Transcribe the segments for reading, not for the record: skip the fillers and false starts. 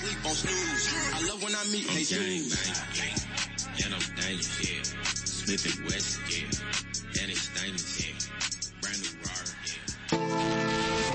sleep on snooze. I love when I meet they shoes. And I'm dangerous, yeah. Smith and West, yeah. And it's dangerous, yeah. Brand new Rari, yeah.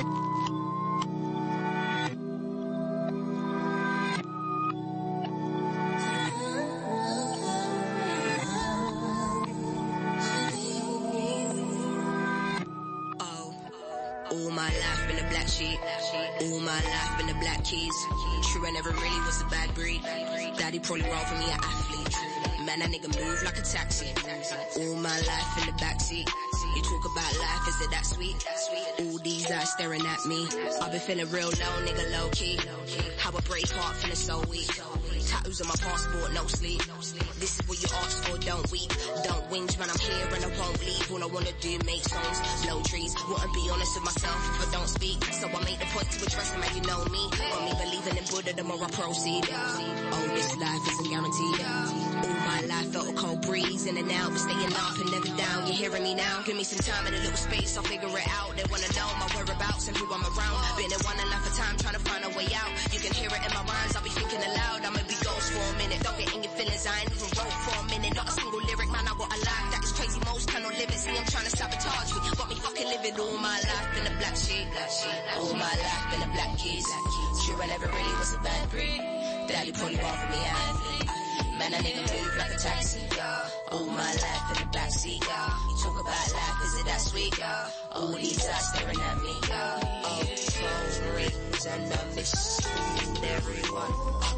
All my life been a black sheep. All my life been the black keys. True, I never really was a bad breed. Daddy probably wrong for me, an athlete. Man, that nigga move like a taxi. All my life in the backseat. You talk about life, is it that sweet? All these eyes staring at me. I've been feeling real low, nigga, low key. How a brave heart feeling so weak. Tattoos on my passport, no sleep. This is what you asked for, don't weep. Don't whinge, man, I'm here and I won't leave. All I wanna do, make songs, blow trees. Wouldn't be honest with myself if I don't speak. So I make the point to address them, man, you know me. Got me believing in Buddha, the more I proceed. Oh, this life isn't guaranteed. All my life felt a cold breeze in and out, but staying up and never down. You hearing me now? Give me some time and a little space, I'll figure it out. They wanna know my whereabouts and who I'm around. Been in one enough of time trying to find a way out. You can hear it in my rhymes, I'll be thinking aloud. I'ma be ghost for a minute, don't get in your feelings, I ain't even wrote for a minute. Not a single lyric, man, I got a life that is crazy, most cannot live it. See, I'm trying to sabotage me, got me fucking living all my life in a black sheep. All my life in the black keys. True, I never really was a bad breed. Daddy probably bought for me, athlete. Man, that nigga move like a taxi, all my life in the backseat, You talk about life, is it that sweet, All these eyes staring at me, Oh, phone rings and I miss everyone.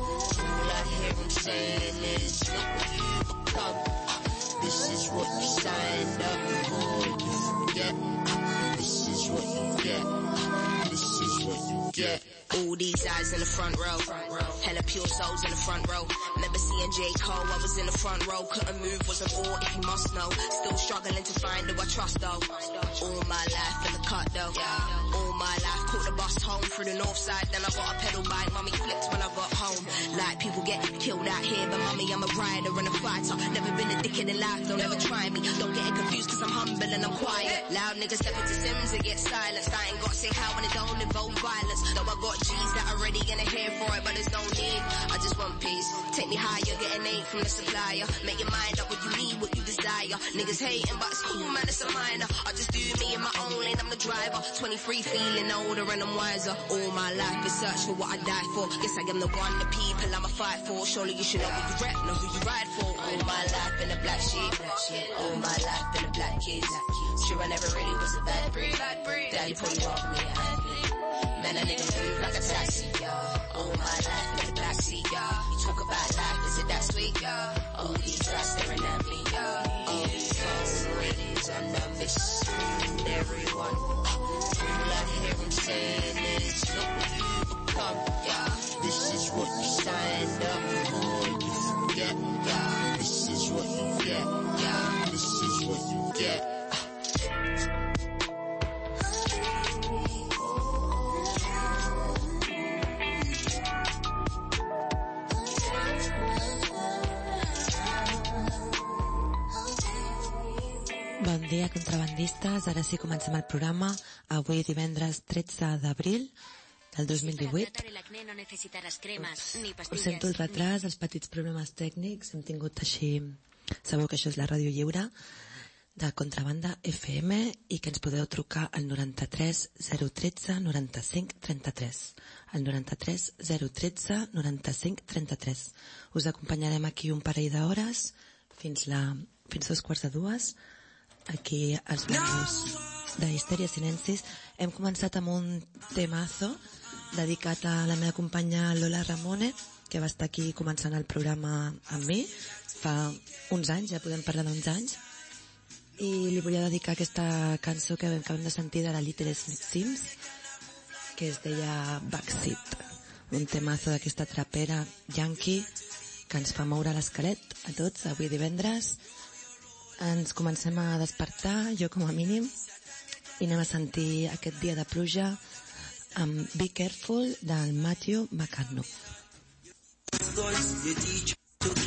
All I hear them saying is, look what you become. This is what you signed up for, you forget. This is what you get. This is what you get. All these eyes in the front row. Hella pure souls in the front row. Remember seeing J. Cole, I was in the front row. Couldn't move, wasn't all if you must know. Still struggling to find who I trust though. All my life in the cut though. All my life caught the bus home through the north side. Then I got a pedal bike, mommy flipped when I got home. Like people get killed out here, but mommy I'm a rider and a fighter. Never been a dickhead in life, don't ever try me. Don't get it confused cause I'm humble and I'm quiet. Loud niggas step into Sims and get silenced. I ain't got to say how when it don't involve violence. Though I got G's that are ready and they're here for it, but there's no need. I just want peace. Take me higher, get an 8 from the supplier. Make your mind up what you need, what you desire. Niggas hating, but it's cool, man, it's a minor. I just do me in my own lane, I'm the driver. 23, feeling older and I'm wiser. All my life is search for what I die for. Guess I am the one, the people I'ma fight for. Surely you should know who you rep, know who you ride for. All my life in the black sheep. All my life in the black keys. Sure, I never really was a bad breed. Daddy probably bought me an athlete. Man, a nigga move like a taxi, All my life in the backseat, You talk about life, is it that sweet, All these eyes staring at me, All these phone rings and I miss everyone. All I hear them saying is, look what you become, This is what you signed up for, you forget, This is what you get, This is what you get. Bon dia, contrabandistes. Ara sí comencem el programa. Avui divendres 13 d'abril del 2018. Us sento el retras, els petits problemes tècnics. Hem tingut així... Sabeu que això és la ràdio lliure de Contrabanda FM i que ens podeu trucar al 93 013 95 33. Al 93 013 95 33. Us acompanyarem aquí un parell d'hores fins 2:45. Aquí als menús d'Histèria Silencis. Hem començat amb un temazo dedicat a la meva companya Lola Ramone, que va estar aquí començant el programa amb mi fa uns anys, ja podem parlar d'uns anys, i li volia dedicar aquesta cançó que acabem de sentir de la Little Sims, que es deia Backseat, un temazo d'aquesta trapera yankee que ens fa moure l'esquelet a tots avui divendres. Ens comencem a despertar, jo com a mínim, i anem a sentir aquest dia de pluja amb Be Careful del Matthew McConaughey.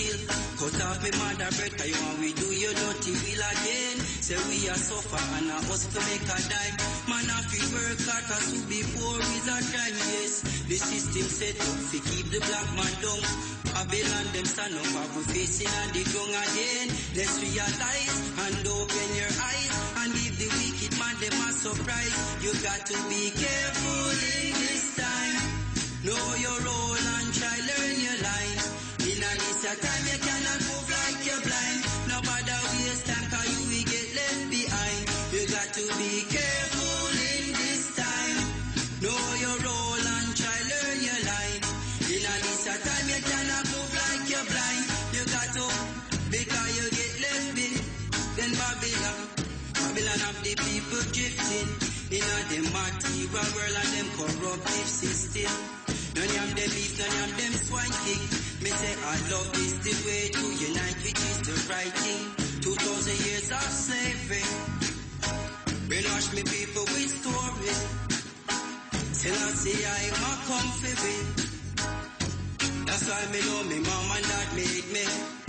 kill. Cut off me mother bread, cause you want we do your dirty will again. Say we are suffer and a us to make a dime. Man have to work hard, cause to be poor is a crime, yes. The system set up to keep the black man down. Babylon them stand up, have we facing on the ground again. Let's realize and open your eyes and give the wicked man them a surprise. You got to be careful in this time. Know your role and try learn your line. In a this time you cannot move like you're blind. Nobody waste time cause you will get left behind. You got to be careful in this time. Know your role and try learn your line. In a this time you cannot move like you're blind. You got to, because you get left behind. Then Babylon have the people drifting. In a them material world and them corruptive system. None of them beef, none of them swine kick. Me say I love is the way to unite, which is the right thing. 2,000 years of slavery. Brainwash me people with stories. Till I say I'm a comfy with. That's why me know me mom and dad made me.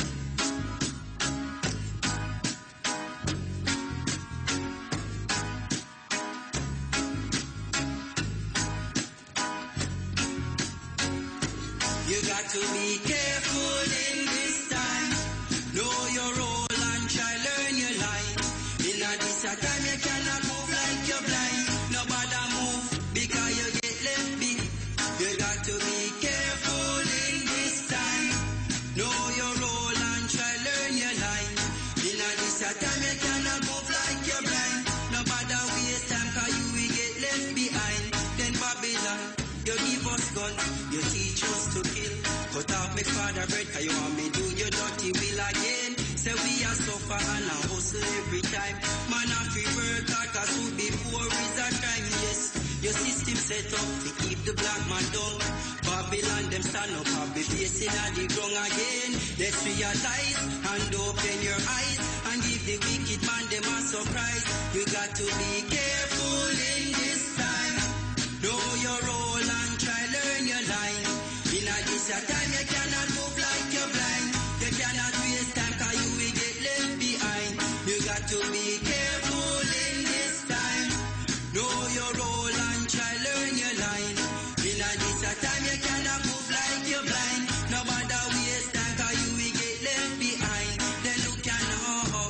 You got to be careful in this time. Know your role and try learn your line. In a this time you cannot move like you're blind. Nobody move because you get left behind. You got to be careful in this time. Know your role and try learn your line. In a this time you cannot move like you're blind. Nobody waste time cause you will get left behind. Then Babylon, you give us gun, you teach us to kill. Cut off me father bread, cause you want me do your dirty will again. Say we are suffer and a hustle every time. Man have to work hard, cause who be poor is a crime, yes. Your system set up to keep the black man down. Babylon them stand up, have be facing at the ground again. Let's realize and open your eyes and give the wicked man them a surprise. You got to be careful in this time. Know your role and try learn your line. In a this time you cannot move like you're blind. You cannot waste time cause you will get left behind. You got to be careful in this time. Know your role and try learn your line. In a this time you cannot move like you're blind. Nobody waste time cause you will get left behind. Then look you know.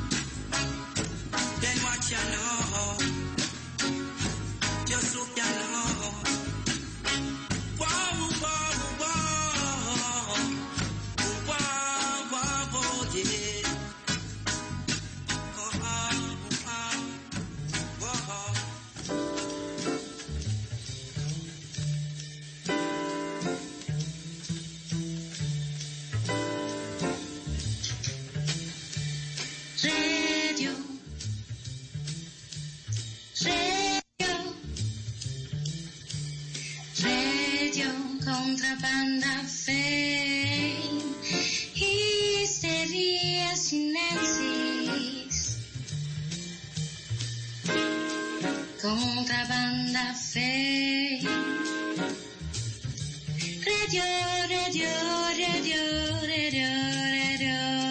Then watch you know. Just look you know. Wow, wow, wow. Wow, wow, wow, yeah. Oh, oh, oh. Radio Contrabanda Fame, Histeria Sinensis. Contrabanda Fame, Radio, Radio, Radio, Radio, Radio.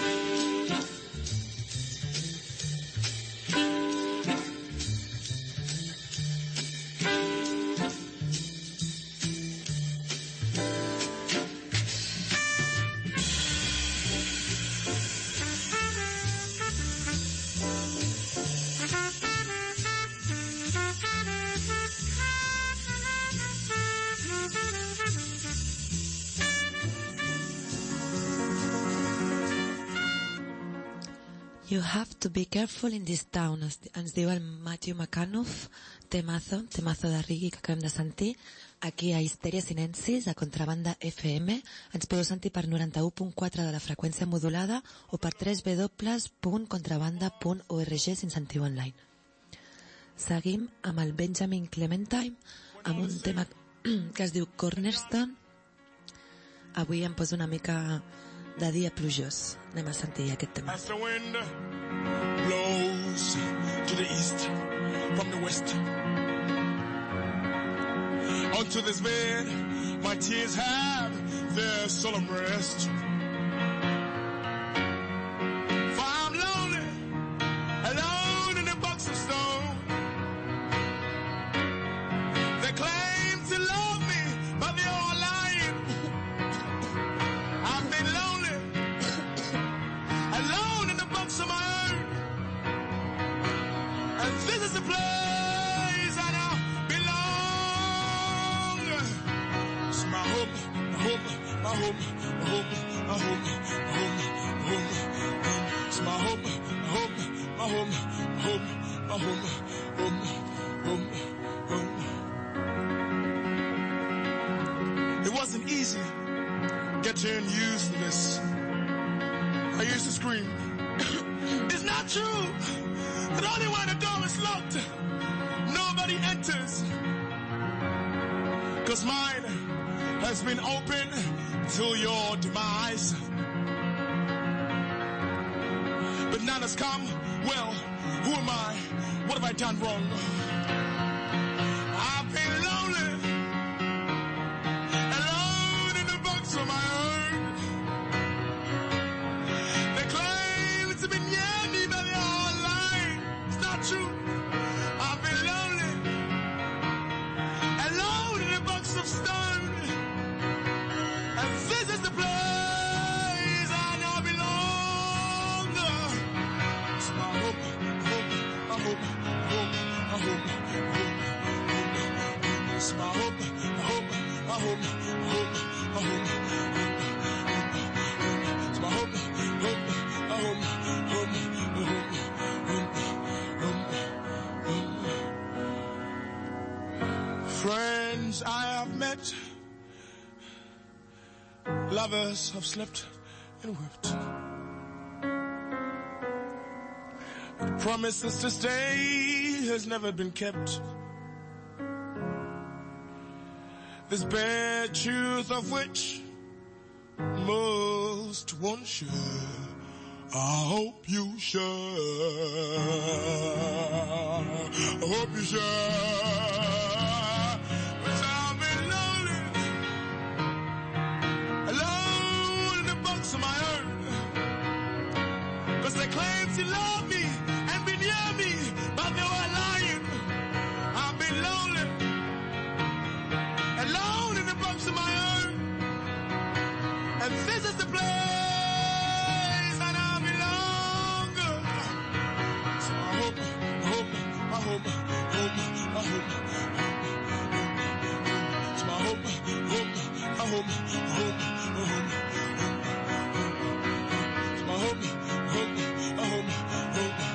You have to be careful in this town, ens diu el Matthew McAnuff, temazo de reggae que acabem de sentir, aquí a Histeria Sinensis, a Contrabanda FM. Ens podeu sentir per 91.4 de la freqüència modulada o per www.contrabanda.org si ens sentiu online. Seguim amb el Benjamin Clementine, amb un tema que es diu Cornerstone. Avui em poso una mica de dia plujós. Anem a sentir aquest tema. As the wind blows to the east from the west, onto this bed my tears have their solemn rest. home, my home, my home, my home, my home. It's my home, my home, my home, my home, my home, home, home, home. It wasn't easy getting used to this. I used to scream. It's not true that only when the door is locked, nobody enters. 'Cause mine has been open till your demise. But now it's come, well, who am I? What have I done wrong? I've been lonely, alone in the box of my own. They claim it's been near me, but they're all lying. It's not true. I've been lonely, alone in a box of stone. And this is the place I now belong. It's my home, home, my home, home, my home, home, home. It's my home, home, my home, home, my home, home. It's my home, home, my home, home, home, home, home. Friends I have met, lovers have slept and wept. But promises to stay has never been kept. This bare truth of which most won't share. I hope you share. I hope you share. But I've been lonely, alone in the box of my own. 'Cause they claimed to love me and be near me, but they were lying. I've been lonely, alone in the box of my own. And this is the place that I belong. It's my home, home, my home, home, my home, home. It's my home, home, my home, home, my home, home. It's my home, home, my home, home, home.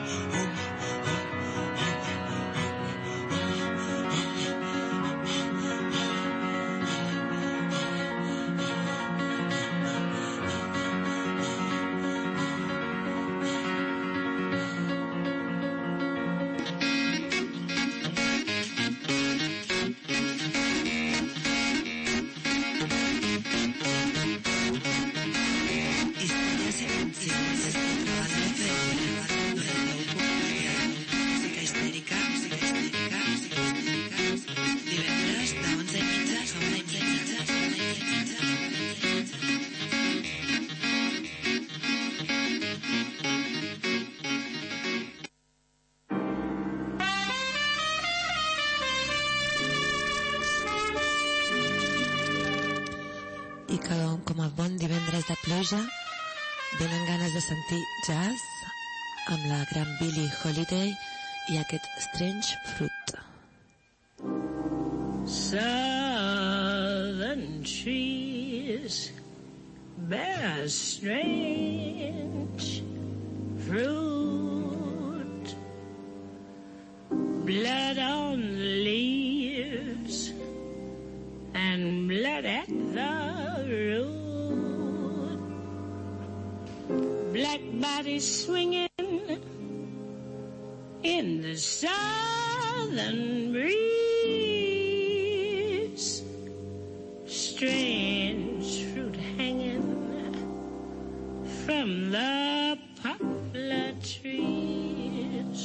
I com a bon divendres de pluja venen ganes de sentir jazz amb la gran Billie Holiday i aquest Strange Fruit. Southern trees bear strange fruit, blood on the leaves and blood at the root, black bodies swinging in the southern breeze, strange fruit hanging from the poplar trees.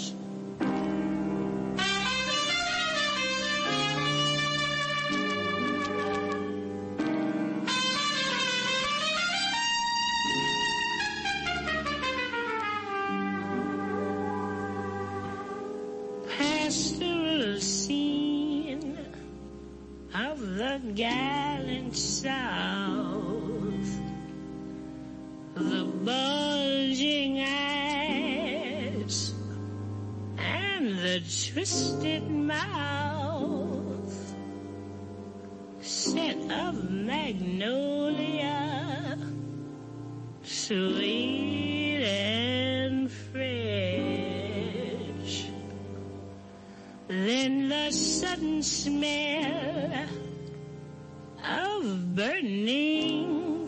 Pastoral scene of the gallant South, the bulging eyes and the twisted mouth set of magnolia, sweet and fresh. Then the sudden smell of burning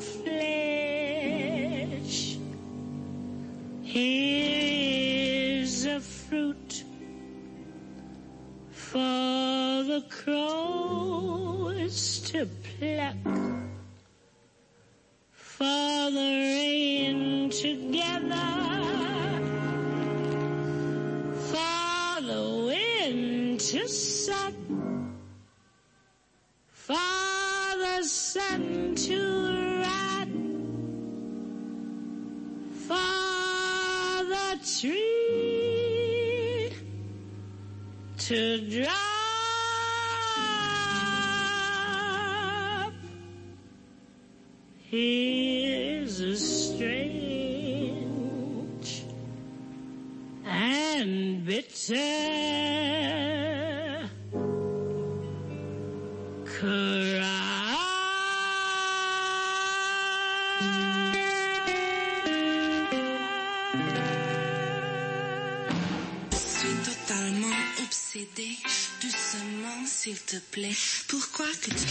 flesh. Here's a fruit for the crows to pluck, for the rain to gather, for the wind to suck, for the sun to rot, for the tree to drop. Here's a strange and bitter doucement, s'il te plaît. Pourquoi que tu...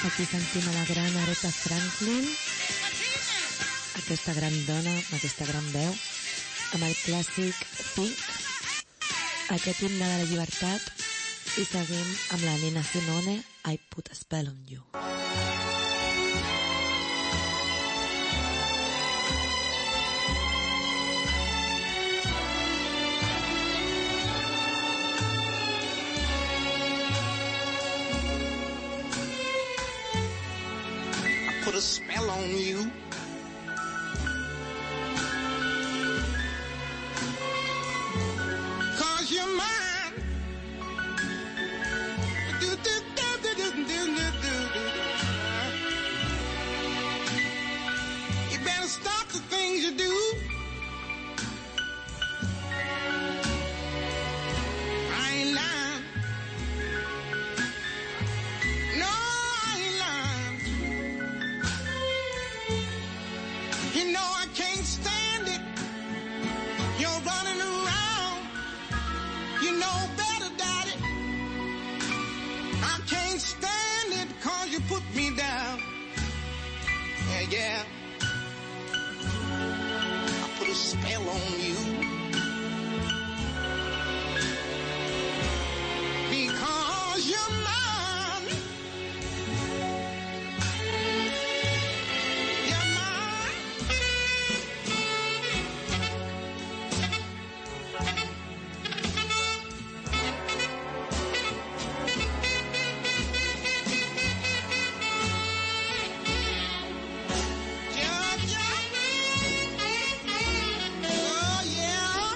Aquí sentim a la gran Aretha Franklin, aquesta gran dona, aquesta gran veu, amb el clàssic Think, aquest himne de la llibertat, i seguim amb la Nina Simone, I Put a Spell on You. Put a spell on you. Cause you're mine. You better stop the things you do. I ain't lying. No, I ain't lying. You know I can't stand it. You're running around. You know better, Daddy. I can't stand it 'cause you put me down. Yeah, yeah. I put a spell on you. Because you're mine. You're mine. Oh, yeah.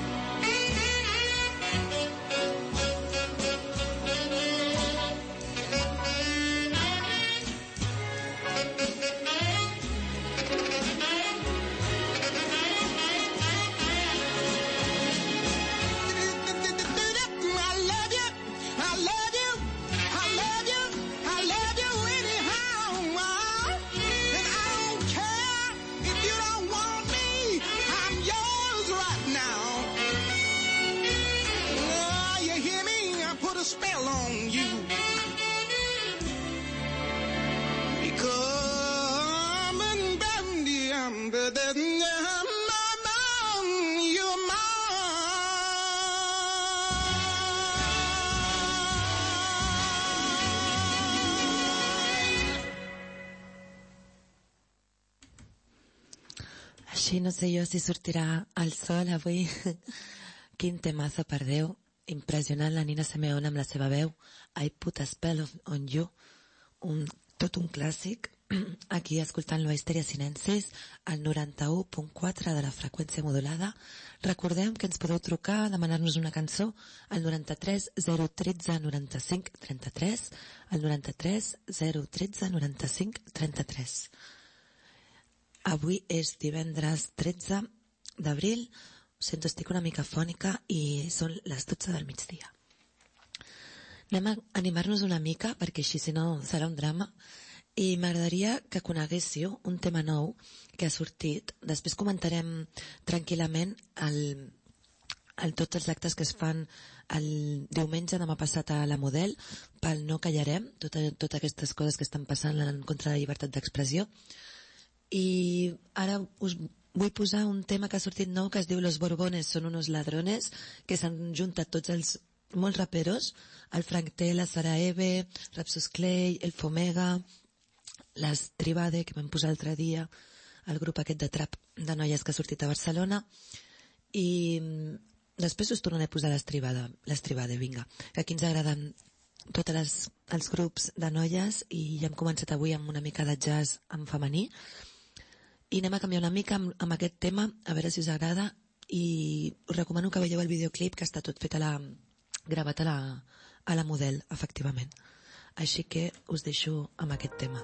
I love you. I love you. I love you. I love you anyhow. And I don't care if you don't want me. I'm yours right now. Oh, you hear me? I put a spell on you. Because you're mine. Així no sé jo si sortirà el sol avui. Quin temazo, per Déu. Impressionant la Nina Simeone amb la seva veu. I Put a Spell on You. Tot un clàssic. Aquí escoltant l'Oesteria Sinensis, al 91.4 de la freqüència modulada. Recordem que ens podeu trucar, demanar-nos una cançó al 93 013 95 33, al 93 013 95 33. Avui és divendres 13 d'abril, ho sento, estic una mica fònica i són les 12 del migdia. Anem a animar-nos una mica, perquè així si no serà un drama, i m'agradaria que coneguéssiu un tema nou que ha sortit. Després comentarem tranquil·lament tots els actes que es fan el diumenge demà passat a la Model, pel No Callarem, totes aquestes coses que estan passant en contra de la llibertat d'expressió. I ara us vull posar un tema que ha sortit nou que es diu Los Borbones son unos ladrones, que s'han juntat tots els molts raperos, el Frank T, la Sara Eve, Rapsus Clay, el Fomega, les Tribade, que vam posar l'altre dia, el grup aquest de trap de noies que ha sortit a Barcelona, i després us tornaré a posar les Tribade, vinga, que aquí ens agraden tots els grups de noies, i ja hem començat avui amb una mica de jazz en femení, i anem a canviar una mica amb aquest tema, a veure si us agrada, i us recomano que veieu el videoclip, que està tot fet gravat a la Model, efectivament. Així que us deixo amb aquest tema.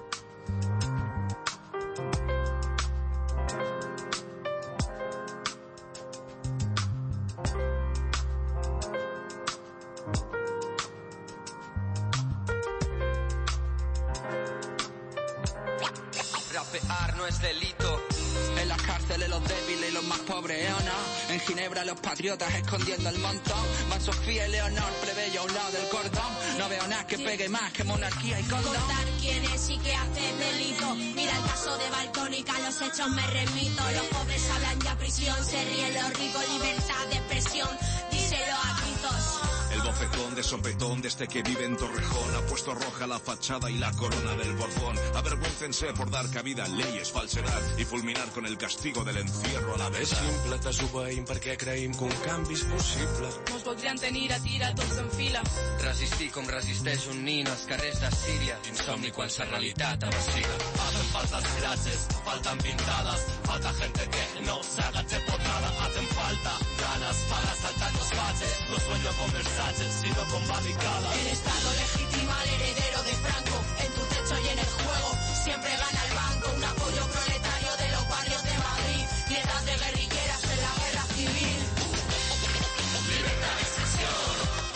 Rapear no es delito, el las cárceles los débiles y los más pobres, ¿o no? En Ginebra los patriotas escondiendo el montón. Van Sofía y Leonor, plebeyo a un lado del cordón. No veo nada que pegue más que monarquía y condón. Contar quién es y qué hace delito. Mira el caso de Balcónica, a los hechos me remito. Los pobres hablan ya prisión, se ríen los ricos, libertad de expresión. Díselo a gritos. El bofetón de sopetón desde que vive en Torrejón ha puesto roja la fachada y la corona del Borbón. Avergüéncense por dar cabida a leyes, falsedad i fulminar con el castigo del encierro a la vez. És simple, desobeïm perquè creïm que un canvi és possible. No us voldrien tenir a tira tots en fila. Resistir com resisteix un nin als carrers de Síria. Insomni quan la realitat avasila. Hacen faltas frases, faltan pintadas, falta gente que no se agache por nada. Hacen falta ganas para saltar los baches. No sueño con Versace, sino con barricadas. El Estado legitima al heredero de Franco. En tu techo y en el juego siempre gana el banco. Un apoyo proletario de los barrios de Madrid. Piedras de guerrilleras en la guerra civil. Libertad de expresión.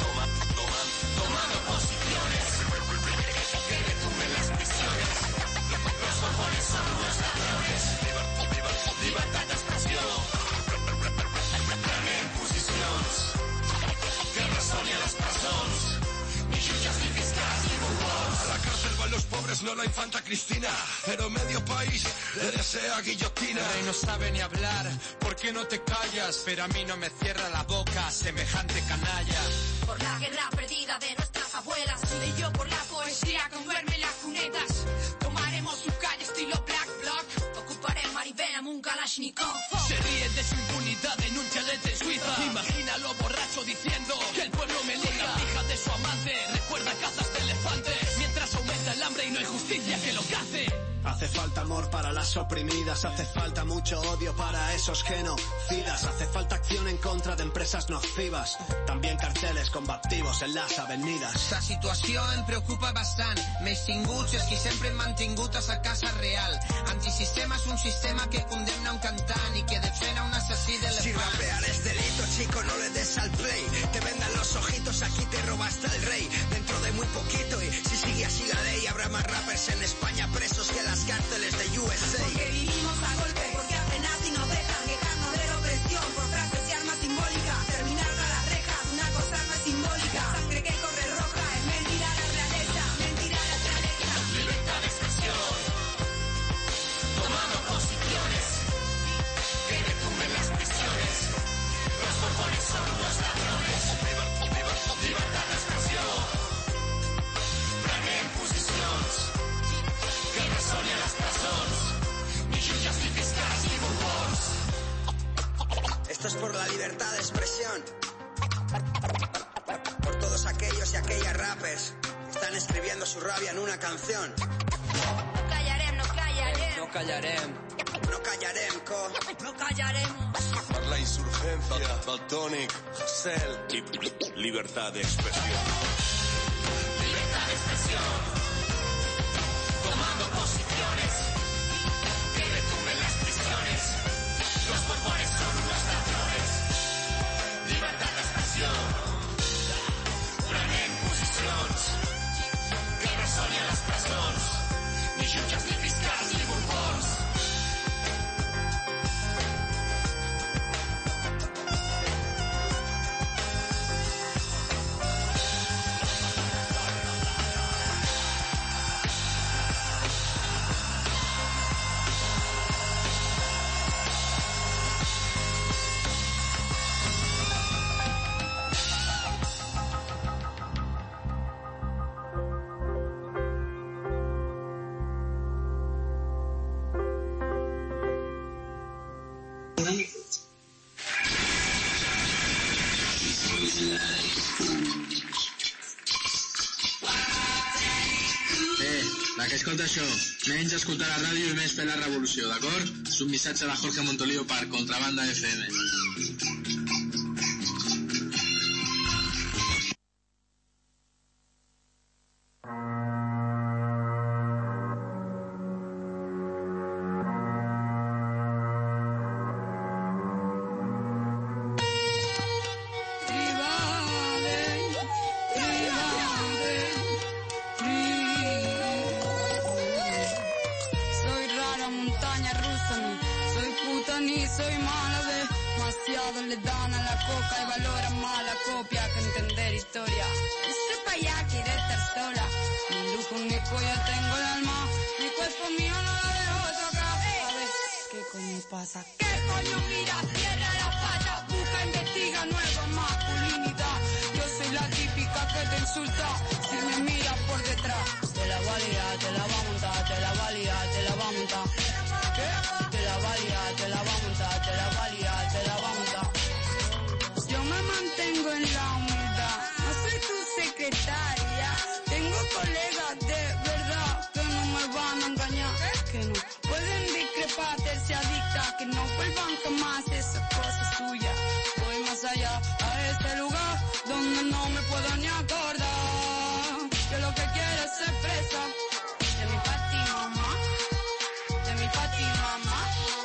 Tomando posiciones. Que retumben las prisiones. Los cojones son unos ladrones. Libertad de expresión. También posicions. Que resonia les presons. Ni jutges ni fiscals ni bombons. A la cárcel van los pobres, no la infanta Cristina, pero medio país le desea guillotina. El rey no sabe ni hablar, ¿por qué no te callas? Pero a mí no me cierra la boca semejante canalla. Por la guerra perdida de nuestras abuelas. Y yo por la poesía con verme en las cunetas. Tomaremos su calle estilo Black Bloc. Ocuparé Maribel a un Kalashnikov. Se ríen de su impunidad en un chalet en Suiza. Imagínalo borracho diciendo que el pueblo me liga. La hija de su amante recuerda cazas de elefantes. Mientras aumenta el hambre y no hay justicia que lo cace. Hace falta amor para las oprimidas, hace falta mucho odio para esos genocidas, hace falta acción en contra de empresas nocivas, también carteles combativos en las avenidas. La situació em preocupa bastant, més tinguts els qui sempre hem mantingut a sa casa real. Antisistema és un sistema que condemna un cantant i que defena un assassí d'elefant. Si rapear es delito, chico, no le des al play. Te vendan los ojitos, aquí te robaste el rey. Dentro de muy poquito, y si sigue así la ley, habrá más rappers en España presos que las cárceles de USA. Porque vivimos a golpe, porque apenas y nos dejan quejarnos de la opresión. Por frases y armas simbólicas, terminar tras las rejas, una cosa no es simbólica. Sangre que corre roja, es mentira la realeza, mentira la realeza. Libertad de expresión. Tomando posiciones. Que retumben las prisiones. Los cojones son unos ladrones. Libertad de expresión. Prenen posicions. Que resonia les presons. Ni jutges ni fiscals ni bombons. Esto es por la libertad de expresión. Por todos aquellos y aquellas rappers que están escribiendo su rabia en una canción. No callarem, no callarem. No callarem. No callarem, co. No callaremos. Per la insurgencia, Baltònic, Hassel y libertad de expresión. Libertad de expresión. Tomando posiciones. Que retumben las prisiones. Los bombones son unos ladrones. Libertad de expresión. Prenen posicions. Que resonia les presons. Ni jutges ni fiscals ni bombons. La que escolta això, menys escoltar la ràdio i més fer la revolució, d'acord? És un missatge de Jorge Montolivo per Contrabanda FM. Soy rara montaña rusa, soy gusta ni soy mala, ve. Demasiado le dan a la coca y valoran más la copia que entender historia. Este pa' allá quiere estar sola. Mi lujo, mi pollo, tengo el alma. Mi cuerpo mío no la dejo tocar. A ver, ¿qué coño pasa? ¿Qué coño mira? Cierra la pata, busca, investiga nueva masculinidad. Yo soy la típica que te insulta si me miras por detrás. Te la va a liar, te la va a montar, te la va a liar, te la va a montar. ¿Qué? Te la va a liar, te la va a montar, te la va a liar, te la va a montar. Yo me mantengo en la humildad, no soy tu secretaria. Tengo colegas de verdad que no me van a engañar, que no pueden discrepar, hacerse adicta, que no vuelvan jamás esa cosa suya. Voy más allá, a este lugar donde no me puedo ni acordar, que lo que quiero es ser presa de mi pati mamá, de mi pati mamá.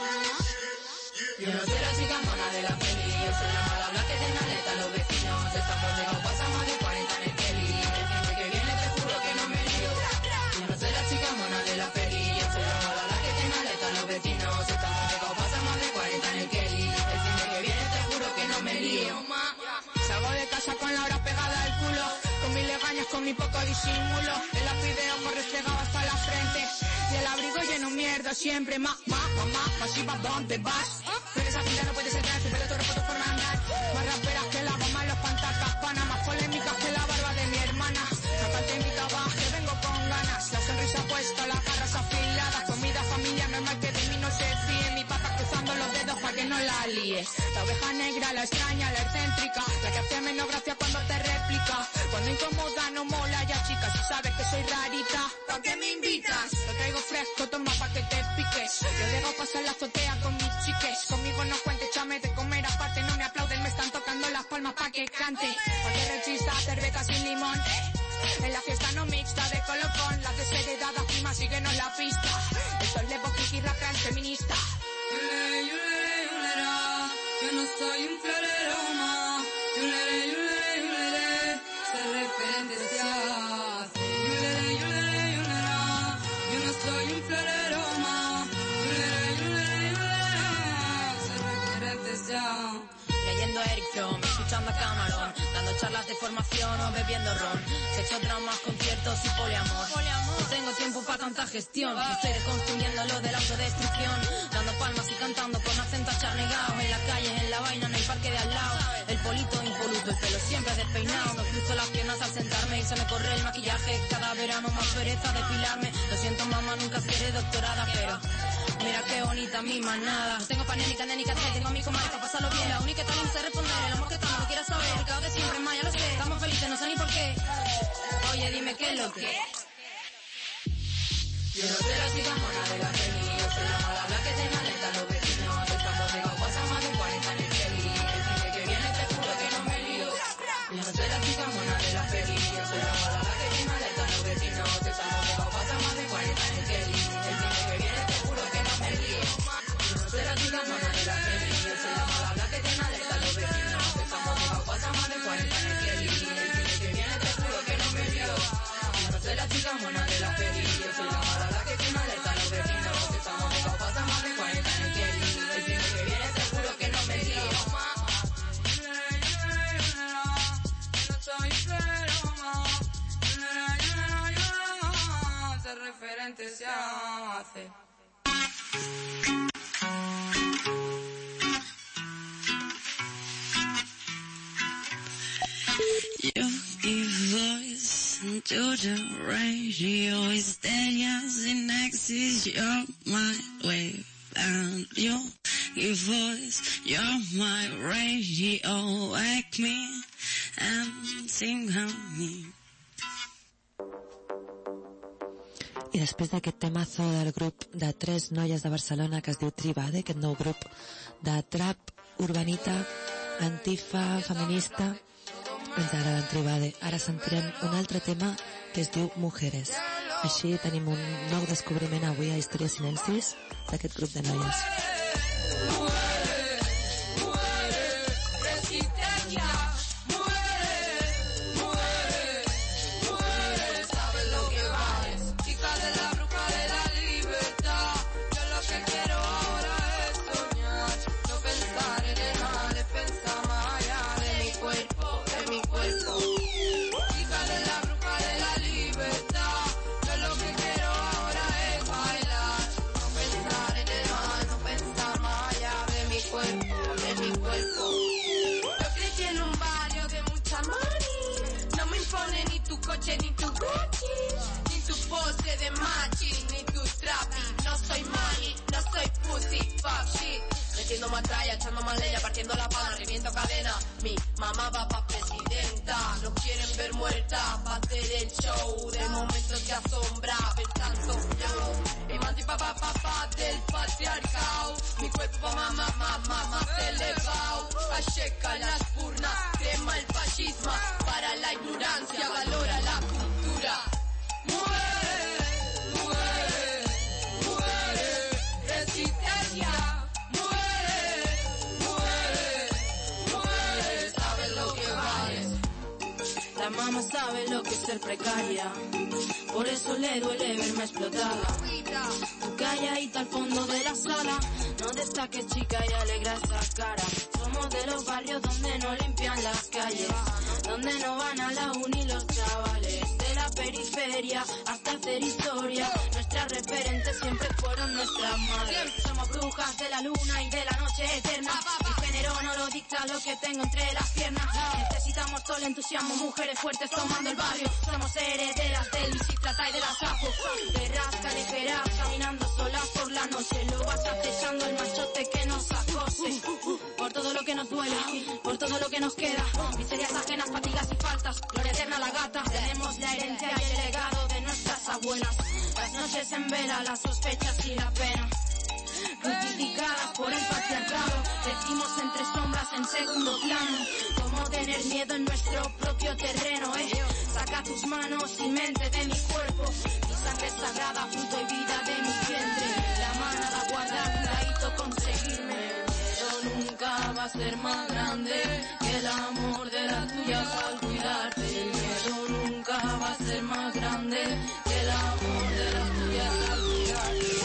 Yo no soy la chica mona de la peli, yo soy la mala blanca que tiene aleta a los vecinos. Estamos pegados, pasa más de 40 en el Kelly. El fin de que viene te juro que no me lío. Yo no soy la chica mona de la peli, yo soy la mala blanca que tiene aleta a los vecinos. Estamos pegados, pasa más de 40 en el Kelly. El fin de que viene te juro que no me lío. Salgo de casa con la hora pegada al culo, con mis legañas, con mi poco disimulo. El lápiz de ojos restregado hasta la frente y el abrigo lleno mierda siempre. Mamá, así va, ¿dónde vas? Pero esa vida no puede ser real, su pelo todo roto por andar. Más raperas que la goma en los pantacas pana, más polémicas que la barba de mi hermana. Aparte invitaba, que vengo con ganas, la sonrisa puesta, las garras afiladas, comida familia, normal que de mí no se fíe. Mi papá cruzando los dedos para que no la líes. La oveja negra, la extraña, la excéntrica, la que hace menos gracia cuando te replica. Cuando incomoda no mola ya, chicas, si sabes que soy rarita, ¿pa' qué me invitas? Lo traigo fresco, toma pa' que te piques. Yo dejo pasar la azotea con mis chiques. Conmigo no cuentes, chame de comer aparte. No me aplauden, me están tocando las palmas pa' que cante. Pa' que rechista, cerveza sin limón. En la fiesta no mixta de colofón. Las desheredadas primas, síguenos la pista. Esto es levo, kiki, rapean feminista. Yo no soy un florero más. Ser referente se hace. Yo no soy un florero más. Ser referente se hace. Leyendo a Eric Fromm, escuchando a Cameron, dando charlas de formación o bebiendo ron. Se hecho dramas, conciertos y poliamor. No tengo tiempo para tanta gestión, estoy desconstruyendo lo de la autodestrucción. Dando palmas y cantando con acento acharnegado. En la calle, en la vaina, en el parque de al lado. El polito impoluto, el pelo siempre despeinado. Me cruzo las piernas al sentarme y se me corre el maquillaje. Cada verano más pereza depilarme. Lo siento mamá, nunca seré doctorada, pero mira qué bonita mi manada. No tengo panénica, nénica, tengo a mi comadre para pasarlo bien. La única que también sé responder, el amor que estamos, que quieras saber. El caos de siempre, más ya lo sé. Estamos felices, no sé ni por qué. Oye, dime qué es lo que. Yo no soy la chica mona de la peli, yo soy la mala blanca que tiene aleta a los vecinos. Estamos pegados, pasa más de 40 en el Kelly. El fin de que viene te juro que no me lío. Yo no soy la chica mona de la peli, yo soy la mala blanca que tiene aleta a los vecinos. Estamos pegados, pasa más de 40 en el Kelly. El fin de que viene te juro que no me lío. Yo no soy la chica mona de la peli, yo soy la mala blanca que tiene aleta a los vecinos. Estamos pegados, pasa más de 40 en el Kelly. El fin de que viene te juro que no me lío. Yo no soy la chica mona de la peli, yo soy la mala blanca que tiene aleta a los vecinos. Estamos pegados, pasa más de 40 en el Kelly. El fin de que viene te juro que no me lío. Ser referente se hace. You give voice to the radio, Estelias in Nexus, you're my wave, and you give voice, you're my radio, wake me and sing on me. I després d'aquest temazo del grup de 3 noies de Barcelona que es diu Tribade, aquest nou grup de trap, urbanita, antifa, feminista, ens agrada Tribade. Ara sentirem un altre tema que es diu Mujeres. Així tenim un nou descobriment avui a Història Silencis d'aquest grup de noies. Hija de la bruja de la libertad, yo lo que quiero ahora es soñar. metiendo matralla, echando más leña, partiendo la pana, reviento cadena. Mi mamá va pa' presidenta, nos quieren ver muerta pa' hacer el show. De momento te asombra ver tanto flow. Emancipa pa del patriarcado, mi cuerpo pa' más elevado. Acheca las purnas, crema el fascismo, para la ignorancia, valora la cultura. Muere, muere, muere, resistencia. Muere, muere, muere, sabes lo que vales. La mamá sabe lo que es ser precaria, por eso le duele verme explotada. Tú calladita al fondo de la sala, no destaques chica y alegra esa cara. Somos de los barrios donde no limpian las calles, donde no van a la uni los chavales. De la periferia hasta hacer historia, nuestras referentes siempre fueron nuestras madres. Somos brujas de la luna y de la noche eterna, mi género no lo dicta lo que tengo entre las piernas. Necesitamos todo el entusiasmo, mujeres fuertes tomando el barrio. Somos herederas del Luisitrata y de la Sapo, perras callejeras caminando solas por la noche. Lo vas acechando el machote que nos acose. Por todo lo que nos duele, por todo lo que nos queda, miserias ajenas, fatigas y faltas, gloria eterna a la gata. Tenemos la herencia y el legado de nuestras abuelas, las noches en vela, las sospechas y la pena. Crucificadas por el patriarcado, decimos entre sombras en segundo plano. Como tener miedo en nuestro propio terreno, Saca tus manos y mente de mi cuerpo, mi sangre sagrada, fruto y vida de mi vientre. La manada guarda cuidadito conseguirme. Pero nunca va a ser más grande que el amor de las tuyas al cuidarte. El miedo nunca va a ser más grande que el amor de las tuyas al cuidarte.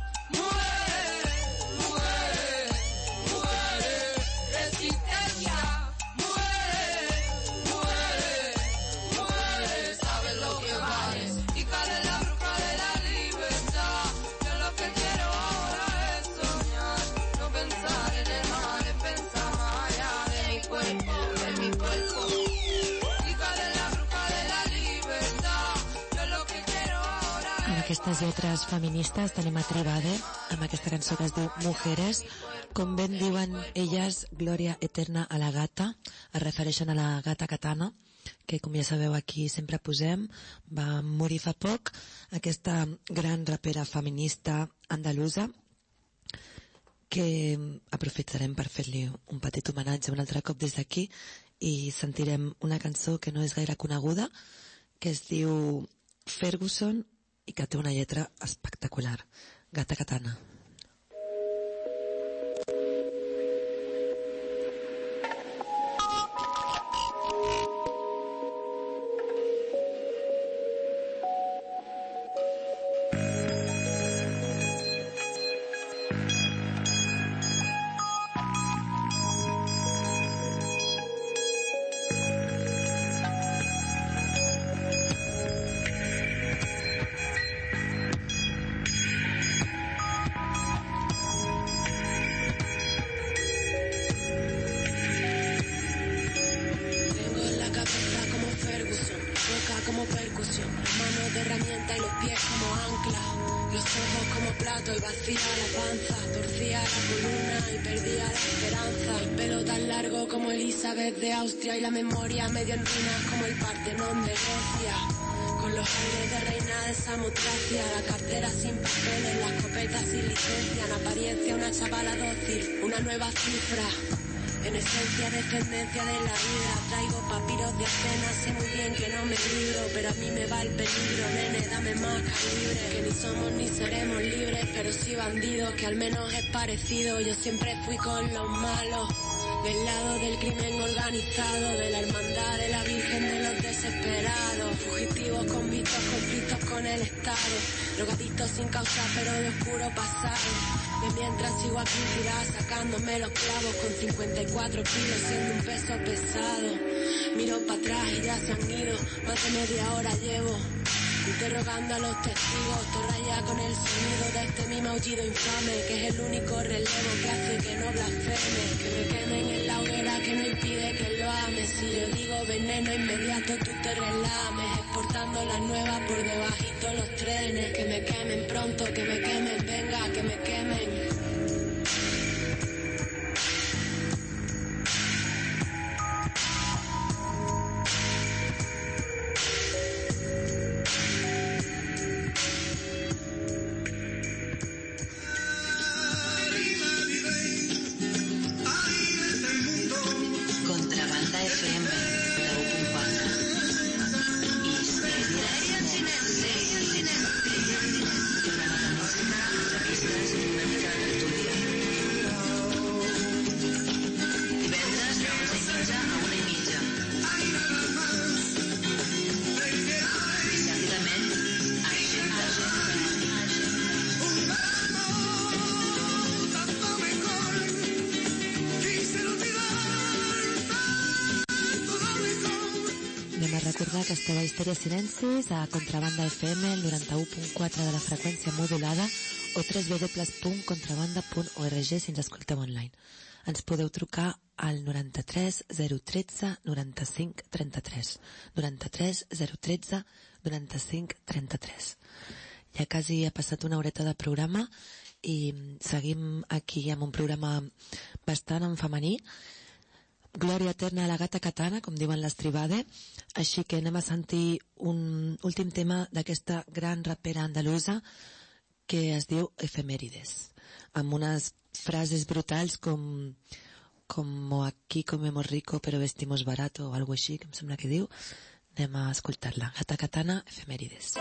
Aquestes lletres feministes tenim a Tribade amb aquesta cançó que es diu Mujeres. Com ben diuen elles, glòria eterna a la gata. Es refereixen a la gata Katana, que com ja sabeu aquí sempre posem. Va morir fa poc aquesta gran rapera feminista andalusa, que aprofitarem per fer-li un petit homenatge un altre cop des d'aquí, i sentirem una cançó que no és gaire coneguda, que es diu Ferguson, i que té una lletra espectacular. Gata Katana. De Austria y la memoria medio en ruinas como el Partenón de Grecia, con los aires de reina de Samotracia, la cartera sin papeles, la escopeta sin licencia, en apariencia una chavala dócil, una nueva cifra, en esencia descendencia de la hidra. Traigo papiros de Atenas, sé muy bien que no me libro, pero a mí me va el peligro, nene, dame más calibre, que ni somos ni seremos libres, pero sí bandidos, que al menos es parecido. Yo siempre fui con los malos, del lado del crimen organizado, de la hermandad de la Virgen de los desesperados, fugitivos convictos, conflictos con el Estado, drogadictos sin causa pero de oscuro pasado. De mientras sigo aquí tirada, sacándome los clavos con 54 kilos, siendo un peso pesado. Miro para atrás y ya se han ido, más de media hora llevo interrogando a los testigos, torra ya con el sonido de este mi maullido infame, que es el único relevo que hace que no blasfeme, que me quemen en la hoguera que no impide que lo ames. Si yo digo veneno inmediato tú te relames, exportando la nueva por debajito los trenes, que me quemen pronto, que me quemen, venga, que me quemen. recordar que esteu a Histèria Silencis, a Contrabanda FM, el 91.4 de la freqüència modulada, o www.contrabanda.org si ens escolteu online. Ens podeu trucar al 93 013 95 33. 93 013 95 33. Ja quasi ha passat una horeta de programa i seguim aquí amb un programa bastant en femení. Glòria eterna a la gata katana, com diuen l'Estribade. Així que anem a sentir un últim tema d'aquesta gran rapera andalusa que es diu Efemérides, amb unes frases brutals com aquí comemos rico pero vestimos barato o algo així, que em sembla que diu. Anem a escoltar-la. Gata katana, Efemérides.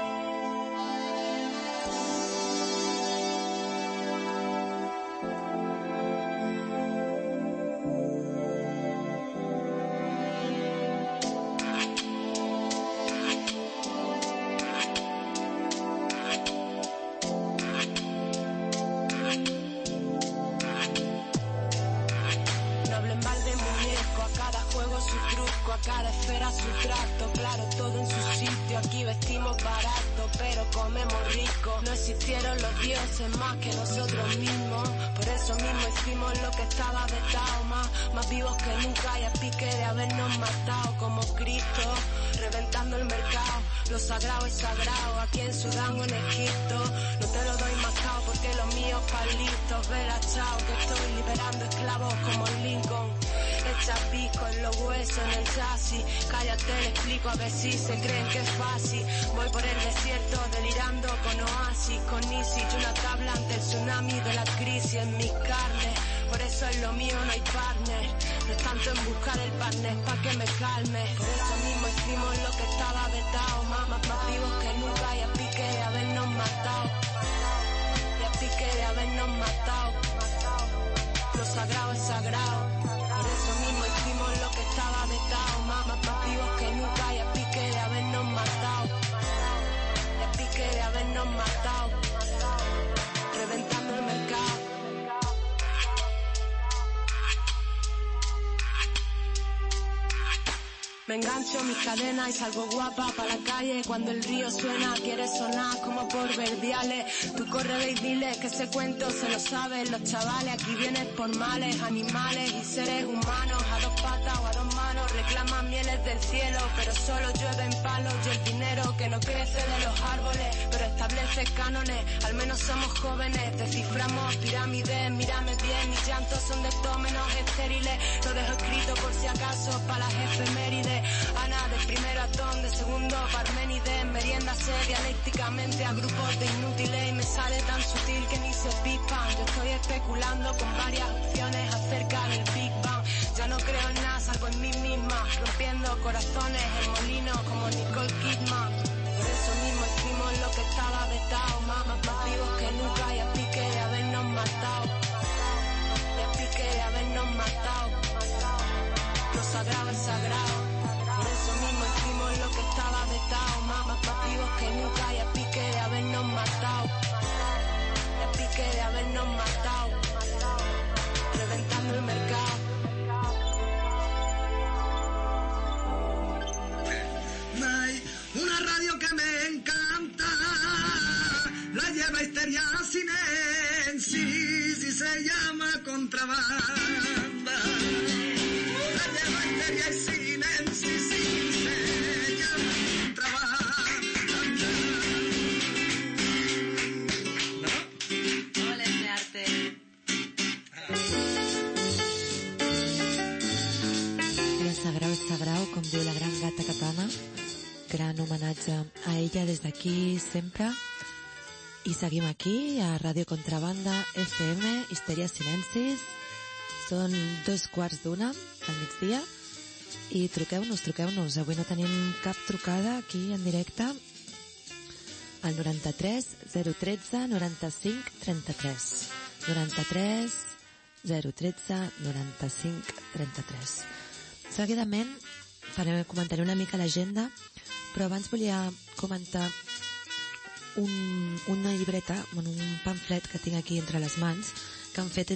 Cada esfera su trato, claro, todo en su sitio. Aquí vestimos barato, pero comemos rico. No existieron los dioses más que nosotros mismos. Por eso mismo hicimos lo que estaba vetado. Más vivos que nunca y a pique de habernos matado. Como Cristo, reventando el mercado. Lo sagrado es sagrado, aquí en Sudán o en Egipto. No te lo doy mascado porque los míos palitos. Vela, chao, que estoy liberando esclavos como Lincoln. Echa pico en los huesos, en el chasis. Cállate, le explico a ver si se creen que es fácil. Voy por el desierto delirando con oasis, con ISIS y una tabla ante el tsunami de la crisis en mis carnes. Por eso es lo mío, no hay partner. No es tanto en buscar el partner pa' que me calme. Por eso mismo hicimos lo que estaba vetado. Más vivos que nunca y a pique de habernos matado. Y a pique de habernos matado. Lo sagrado es sagrado. Por eso mismo hicimos lo que estaba vetado. Más vivos que nunca y a pique de habernos matado. Y a pique de habernos matado. Reventando el mercado. Me engancho mis cadenas y salgo guapa pa' la calle. Cuando el río suena, quiere sonar como por verdiales. Tú corre y dile que ese cuento se lo saben los chavales. Aquí vienes por males, animales y seres humanos. A dos patas o a dos manos reclaman mieles del cielo. Pero solo llueven palos y el dinero que no crece de los árboles. Pero establece cánones, al menos somos jóvenes. Desciframos pirámides, mírame bien. Mis llantos son de todo menos estériles. Lo dejo escrito por si acaso pa' las efemérides. Ana del primero atón, de segundo Parménides. Meriéndase dialécticamente a grupos de inútiles. Y me sale tan sutil que ni se pispan. Yo estoy especulando con varias opciones acerca del Big Bang. Ya no creo en nada salvo en mí misma, rompiendo corazones en molinos como Nicole Kidman. Por eso mismo hicimos lo que estaba vetado. Más vivos que nunca y a pique de habernos matado. Y a pique de habernos matado. Lo sagrado es sagrado. Por eso mismo hicimos lo que estaba vetado. Más vivos que nunca y a pique de habernos matado. Y a pique de habernos matado. Reventando el mercado. Hay una radio que me encanta, la lleva Histèria Silencis y se llama Contrabanda. La lleva Histèria Silencis y se llama Contrabanda. ¿No? Ole, ese arte. El sagrado és sagrado, com diu la gran gata katana. Gran homenatge a ella des d'aquí sempre. I seguim aquí a Ràdio Contrabanda FM, Histèria Silencis. Són 2:15 al migdia i truqueu-nos. Avui no tenim cap trucada aquí en directe al 93 013 95 33. 93 013 95 33. Seguidament comentaré una mica l'agenda, però abans volia comentar una llibreta, un pamflet que tinc aquí entre les mans, que han fet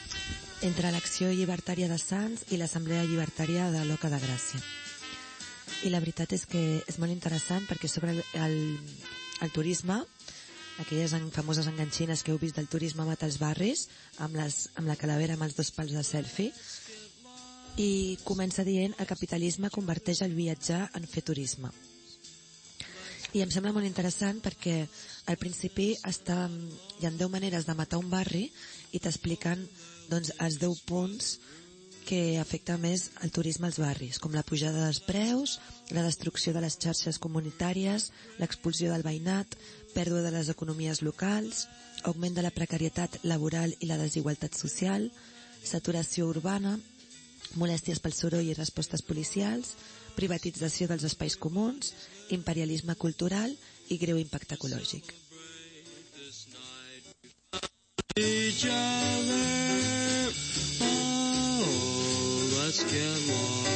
entre l'Acció Llibertària de Sants i l'Assemblea Llibertària de l'Oca de Gràcia. I la veritat és que és molt interessant perquè sobre el turisme, aquelles famoses enganxines que heu vist del turisme mata els barris, amb la calavera amb els 2 pals de selfie, i comença dient el capitalisme converteix el viatjar en fer turisme. I em sembla molt interessant perquè al principi hi ha 10 maneres de matar un barri i t'expliquen doncs, els 10 punts que afecta més el turisme als barris, com la pujada dels preus, la destrucció de les xarxes comunitàries, l'expulsió del veïnat, pèrdua de les economies locals, augment de la precarietat laboral i la desigualtat social, saturació urbana, molèsties pel soroll i respostes policials, privatització dels espais comuns, imperialisme cultural i greu impacte ecològic. Let's get lost.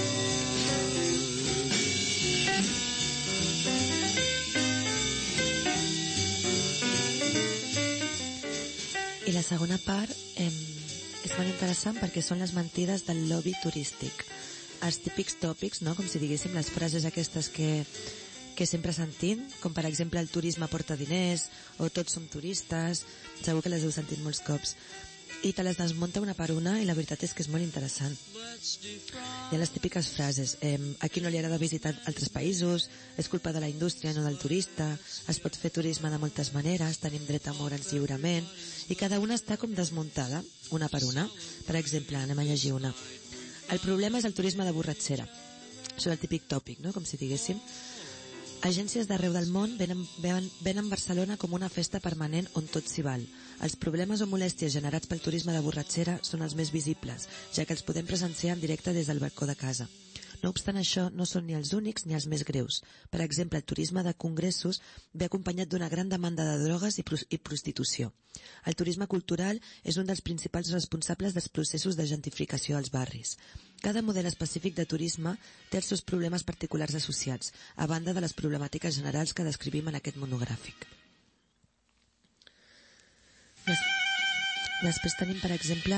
I la segona part és molt interessant perquè són les mentides del lobby turístic. Els típics tòpics, no? Com si diguéssim les frases aquestes que sempre sentim, com per exemple el turisme porta diners o tots som turistes, segur que les heu sentit molts cops. I te les desmunta una per una i la veritat és que és molt interessant. Hi ha les típiques frases, a qui no li agrada visitar altres països, és culpa de la indústria, no del turista, es pot fer turisme de moltes maneres, tenim dret a moure'ns lliurement, i cada una està com desmuntada, una per una. Per exemple, anem a llegir una. El problema és el turisme de borratxera. Això és el típic tòpic, no? Com si diguéssim. Agències d'arreu del món venen Barcelona com una festa permanent on tot s'hi val. Els problemes o molèsties generats pel turisme de borratxera són els més visibles, ja que els podem presenciar en directe des del balcó de casa. No obstant això, no són ni els únics ni els més greus. Per exemple, el turisme de congressos ve acompanyat d'una gran demanda de drogues i prostitució. El turisme cultural és un dels principals responsables dels processos de gentrificació dels barris. Cada model específic de turisme té els seus problemes particulars associats, a banda de les problemàtiques generals que descrivim en aquest monogràfic. Després tenim, per exemple,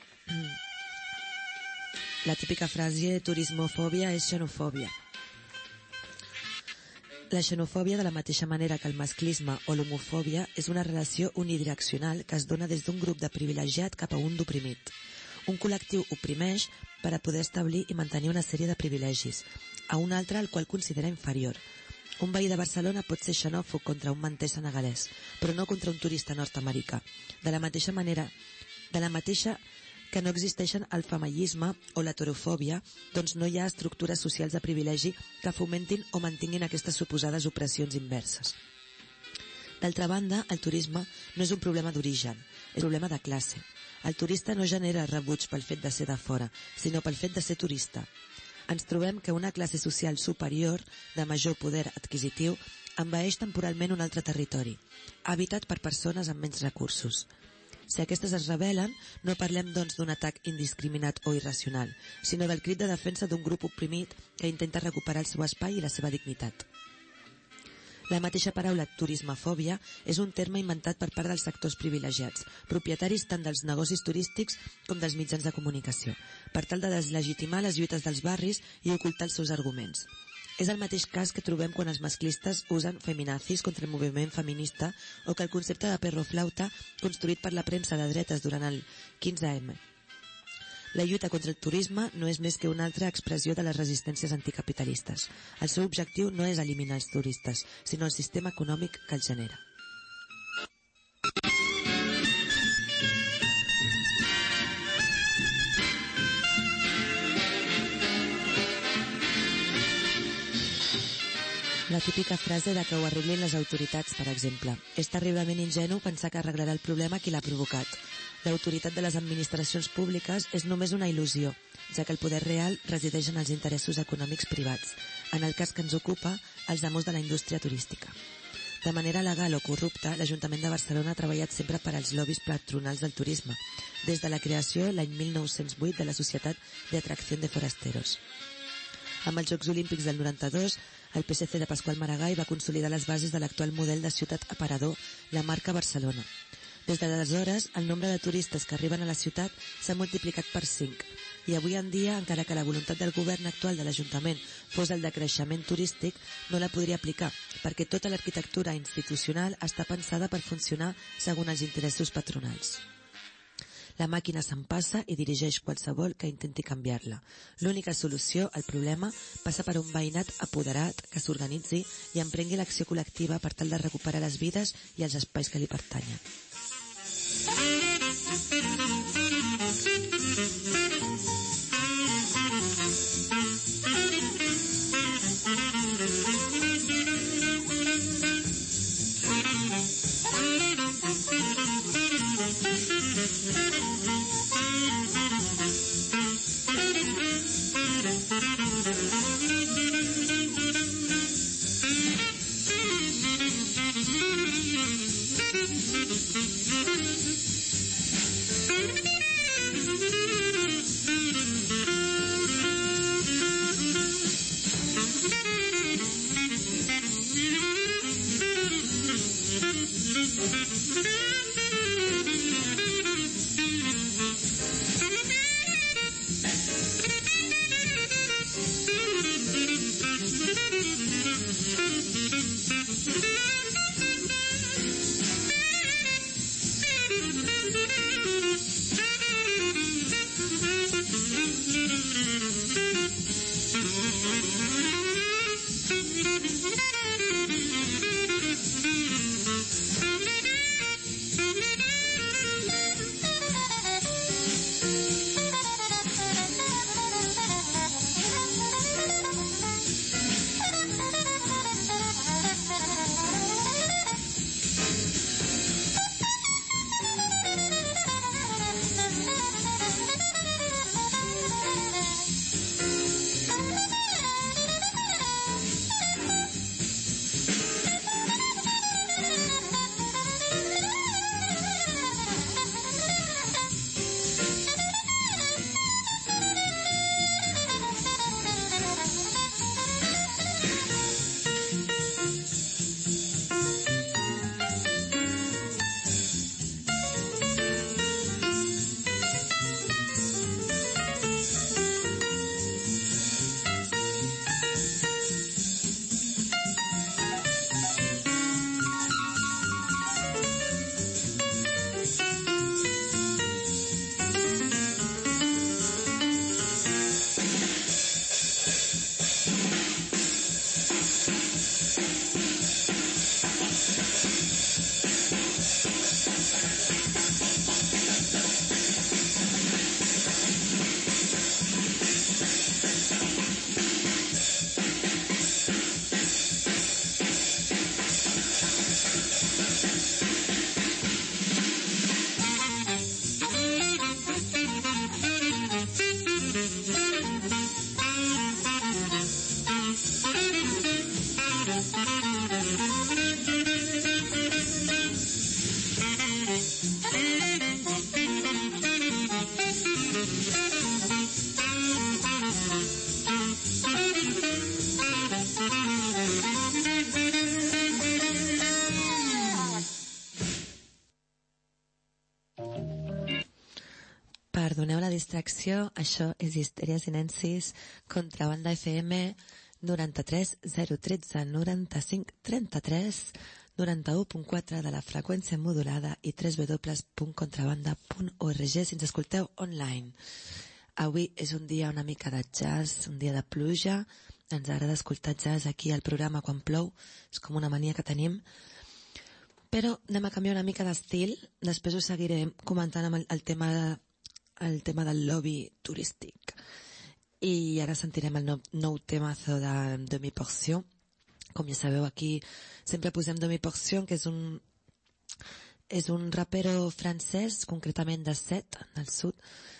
la típica frase turismofòbia és xenofòbia. La xenofòbia, de la mateixa manera que el masclisme o l'homofòbia, és una relació unidireccional que es dona des d'un grup de privilegiat cap a un d'oprimit. Un col·lectiu oprimeix per a poder establir i mantenir una sèrie de privilegis, a un altre el qual considera inferior. Un veí de Barcelona pot ser xenòfob contra un manter senegalès, però no contra un turista nord-americà. De la mateixa que no existeixen el femallisme o l'heterofòbia, doncs no hi ha estructures socials de privilegi que fomentin o mantinguin aquestes suposades opressions inverses. D'altra banda, el turisme no és un problema d'origen, és un problema de classe. El turista no genera rebuig pel fet de ser de fora, sinó pel fet de ser turista. Ens trobem que una classe social superior, de major poder adquisitiu, envaeix temporalment un altre territori, habitat per persones amb menys recursos. Si aquestes es rebel·len, no parlem doncs d'un atac indiscriminat o irracional, sinó del crit de defensa d'un grup oprimit que intenta recuperar el seu espai i la seva dignitat. La mateixa paraula turismofòbia és un terme inventat per part dels sectors privilegiats, propietaris tant dels negocis turístics com dels mitjans de comunicació, per tal de deslegitimar les lluites dels barris i ocultar els seus arguments. És el mateix cas que trobem quan els masclistes usen feminazis contra el moviment feminista o que el concepte de perroflauta construït per la premsa de dretes durant el 15M. La lluita contra el turisme no és més que una altra expressió de les resistències anticapitalistes. El seu objectiu no és eliminar els turistes, sinó el sistema econòmic que els genera. La típica frase de que ho arreglin les autoritats, per exemple. És terriblement ingenu pensar que arreglarà el problema qui l'ha provocat. L'autoritat de les administracions públiques és només una il·lusió, ja que el poder real resideix en els interessos econòmics privats, en el cas que ens ocupa, els amos de la indústria turística. De manera legal o corrupta, l'Ajuntament de Barcelona ha treballat sempre per als lobbies patronals del turisme, des de la creació l'any 1908 de la Societat de Atracción de Forasteros. Amb els Jocs Olímpics del 92, el PSC de Pasqual Maragall va consolidar les bases de l'actual model de ciutat aparador, la marca Barcelona. Des d'aleshores, el nombre de turistes que arriben a la ciutat s'ha multiplicat per 5. I avui en dia, encara que la voluntat del govern actual de l'Ajuntament fos el de creixement turístic, no la podria aplicar, perquè tota l'arquitectura institucional està pensada per funcionar segons els interessos patronals. La màquina s'empassa i dirigeix qualsevol que intenti canviar-la. L'única solució al problema passa per un veïnat apoderat que s'organitzi i emprengui l'acció col·lectiva per tal de recuperar les vides i els espais que li pertanyen. Perdoneu la distracció, això és Histèria Sinensis, Contrabanda FM 93 013 95 33 91.4 de la freqüència modulada i www.contrabanda.org si ens escolteu online. Avui és un dia una mica de jazz, un dia de pluja, ens agrada escoltar jazz aquí al programa quan plou, és com una mania que tenim, però anem a canviar una mica d'estil, després us seguiré comentant amb el tema del lobby turístic. I ara sentirem el nou temazo de Demi Portion. Com ja sabeu, aquí sempre posem Demi Portion, que és un rapero francès, concretament de Sète, del sud,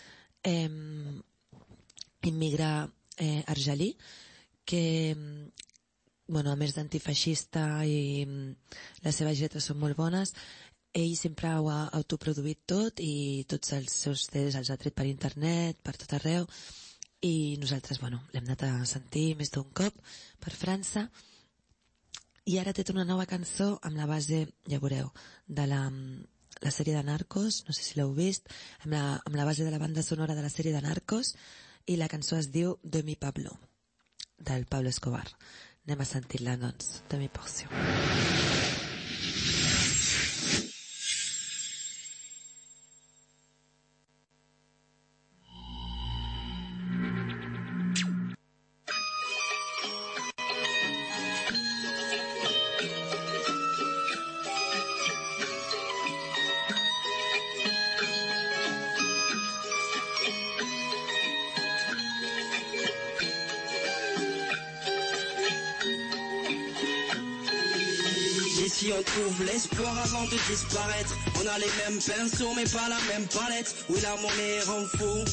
immigra argelí, que, bueno, a més d'antifeixista i les seves lletres són molt bones, ell sempre ho ha autoproduït tot i tots els seus CDs els ha tret per internet, per tot arreu, i nosaltres, bueno, l'hem anat a sentir més d'un cop per França, i ara té una nova cançó amb la base, ja veureu, de la sèrie de Narcos, no sé si l'heu vist, amb la base de la banda sonora de la sèrie de Narcos, i la cançó es diu De mi Pablo, del Pablo Escobar. Anem a sentir-la, doncs, De mi porció. Ici on trouve l'espoir avant de disparaître. On a les mêmes pinceaux mais pas la même palette. Oui, la monnaie rend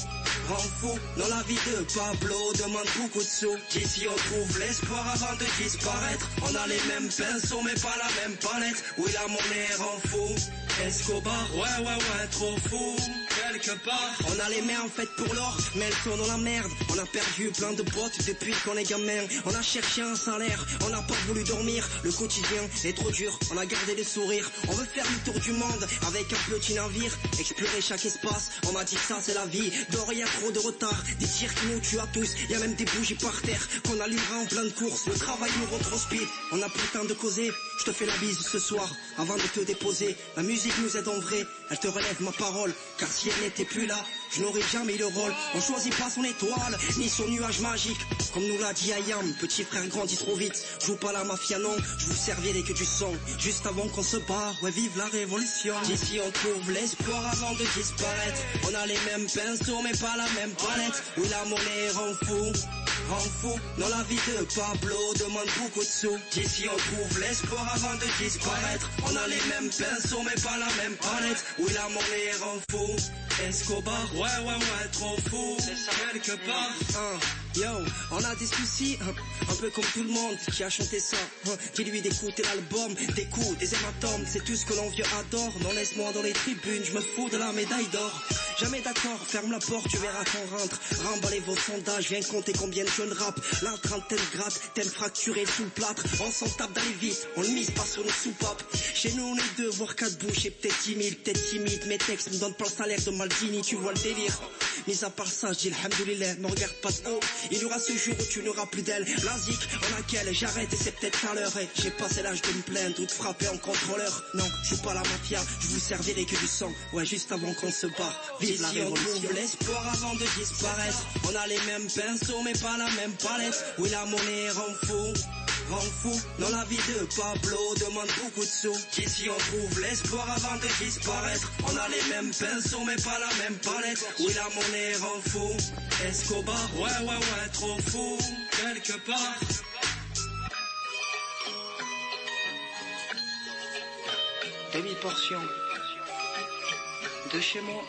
fou. Dans la vie de Pablo demande beaucoup de sous. Ici on trouve l'espoir avant de disparaître. On a les mêmes pinceaux mais pas la même palette. Oui, la monnaie rend fou. Escobar, ouais, trop fou. Quelque part, on a les mains en fait pour l'or, mais elles sont dans la merde. On a perdu plein de potes depuis qu'on est gamin. On a cherché un salaire, on n'a pas voulu dormir. Le quotidien est trop dur, on a gardé le sourire. On veut faire le tour du monde avec un petit navire, explorer chaque espace. On m'a dit que ça c'est la vie, dehors y a trop de retard. Des tirs qui nous tuent à tous, y a même des bougies par terre qu'on allumera en pleine course. Le travail nous rend trop speed, on a plus le temps de causer. Je te fais la bise ce soir avant de te déposer. La musique nous aide en vrai, elle te relève ma parole. Car si elle n'était plus là, je n'aurais jamais le rôle. On choisit pas son étoile, ni son nuage magique. Comme nous l'a dit Ayam, petit frère grandit trop vite. Joue pas la mafia non, je vous servirai que du son. Juste avant qu'on se barre, ouais vive la révolution. Ici on trouve l'espoir avant de disparaître. On a les mêmes pinceaux mais pas la même palette. Oui, la monnaie rend fou. Dans la vie de Pablo demande beaucoup de sous. D'ici on trouve l'espoir avant de disparaître. On a les mêmes pinceaux mais pas la même palette. Oui, la monnaie rend fou. Escobar, ouais, trop fou. C'est ça quelque part. Yo, on a des soucis, un peu comme tout le monde qui a chanté ça. Dis-lui d'écouter l'album, des coups, des hématomes, c'est tout ce que l'envieux adore. Non, laisse-moi dans les tribunes, je me fous de la médaille d'or. Jamais d'accord, ferme la porte, tu verras qu'on rentre. Remballez vos sondages, viens compter combien de jeunes rappent. La trentaine gratte, telle fracturée sous le plâtre. On s'en tape d'aller vite, on le mise pas sur nos soupapes. Chez nous on est deux, voire quatre bouches et peut-être timide. Mes textes me donnent pas le salaire de Maldini, tu vois le délire. Mis à part ça, je dis alhamdoulilah, me regarde pas de haut. Il y aura ce jour où tu n'auras plus d'elle. La zik, en laquelle j'arrête et c'est peut-être à l'heure. J'ai passé l'âge de me plaindre ou de frapper en contrôleur. Non, je suis pas la mafia, je vous servirai que du sang. Ouais, juste avant qu'on se barre. Vive la révolution. On trouve l'espoir avant de disparaître. On a les mêmes pinceaux mais pas la même palette. Oui, la monnaie rend fou. Dans la vie de Pablo demande beaucoup de sous. Ici on trouve l'espoir avant de disparaître. On a les mêmes pinceaux mais pas la même palette. Oui, la monnaie rend fou. Escobar, ouais, trop fou. Quelque part. Demi-portion de chez moi.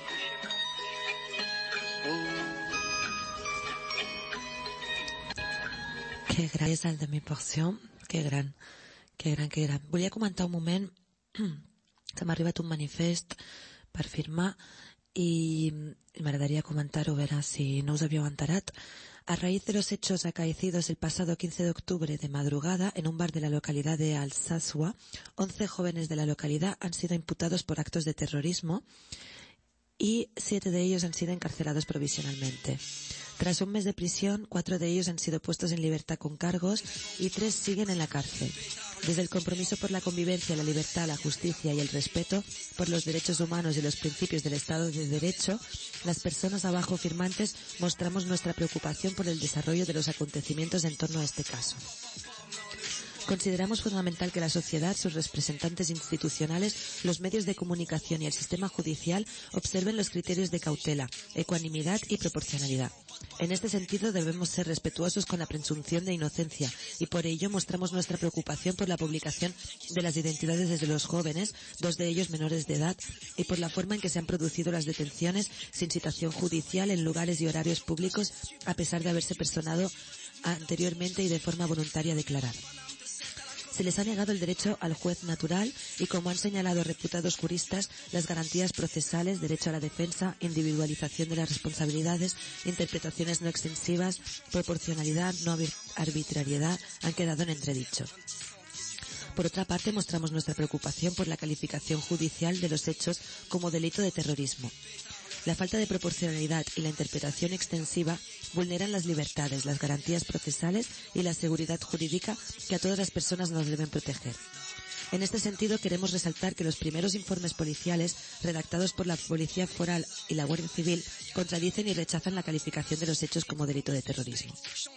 Que gran és el de mi porció, que gran. Volia comentar un moment que m'ha arribat un manifest per firmar y m'agradaria comentar-ho, a veure si no us havíeu enterat. A raíz de los hechos acaecidos el pasado 15 de octubre de madrugada en un bar de la localidad de Alsasua, 11 jóvenes de la localidad han sido imputados por actos de terrorismo y 7 de ellos han sido encarcelados provisionalmente. Tras un mes de prisión, 4 de ellos han sido puestos en libertad con cargos y 3 siguen en la cárcel. Desde el compromiso por la convivencia, la libertad, la justicia y el respeto por los derechos humanos y los principios del Estado de Derecho, las personas abajo firmantes mostramos nuestra preocupación por el desarrollo de los acontecimientos en torno a este caso. Consideramos fundamental que la sociedad, sus representantes institucionales, los medios de comunicación y el sistema judicial observen los criterios de cautela, ecuanimidad y proporcionalidad. En este sentido debemos ser respetuosos con la presunción de inocencia y por ello mostramos nuestra preocupación por la publicación de las identidades de los jóvenes, 2 de ellos menores de edad, y por la forma en que se han producido las detenciones sin citación judicial en lugares y horarios públicos a pesar de haberse personado anteriormente y de forma voluntaria declarada. Se les ha negado el derecho al juez natural y, como han señalado reputados juristas, las garantías procesales, derecho a la defensa, individualización de las responsabilidades, interpretaciones no extensivas, proporcionalidad, no arbitrariedad, han quedado en entredicho. Por otra parte, mostramos nuestra preocupación por la calificación judicial de los hechos como delito de terrorismo. La falta de proporcionalidad y la interpretación extensiva vulneran las libertades, las garantías procesales y la seguridad jurídica que a todas las personas nos deben proteger. En este sentido, queremos resaltar que los primeros informes policiales redactados por la Policía Foral y la Guardia Civil contradicen y rechazan la calificación de los hechos como delito de terrorismo.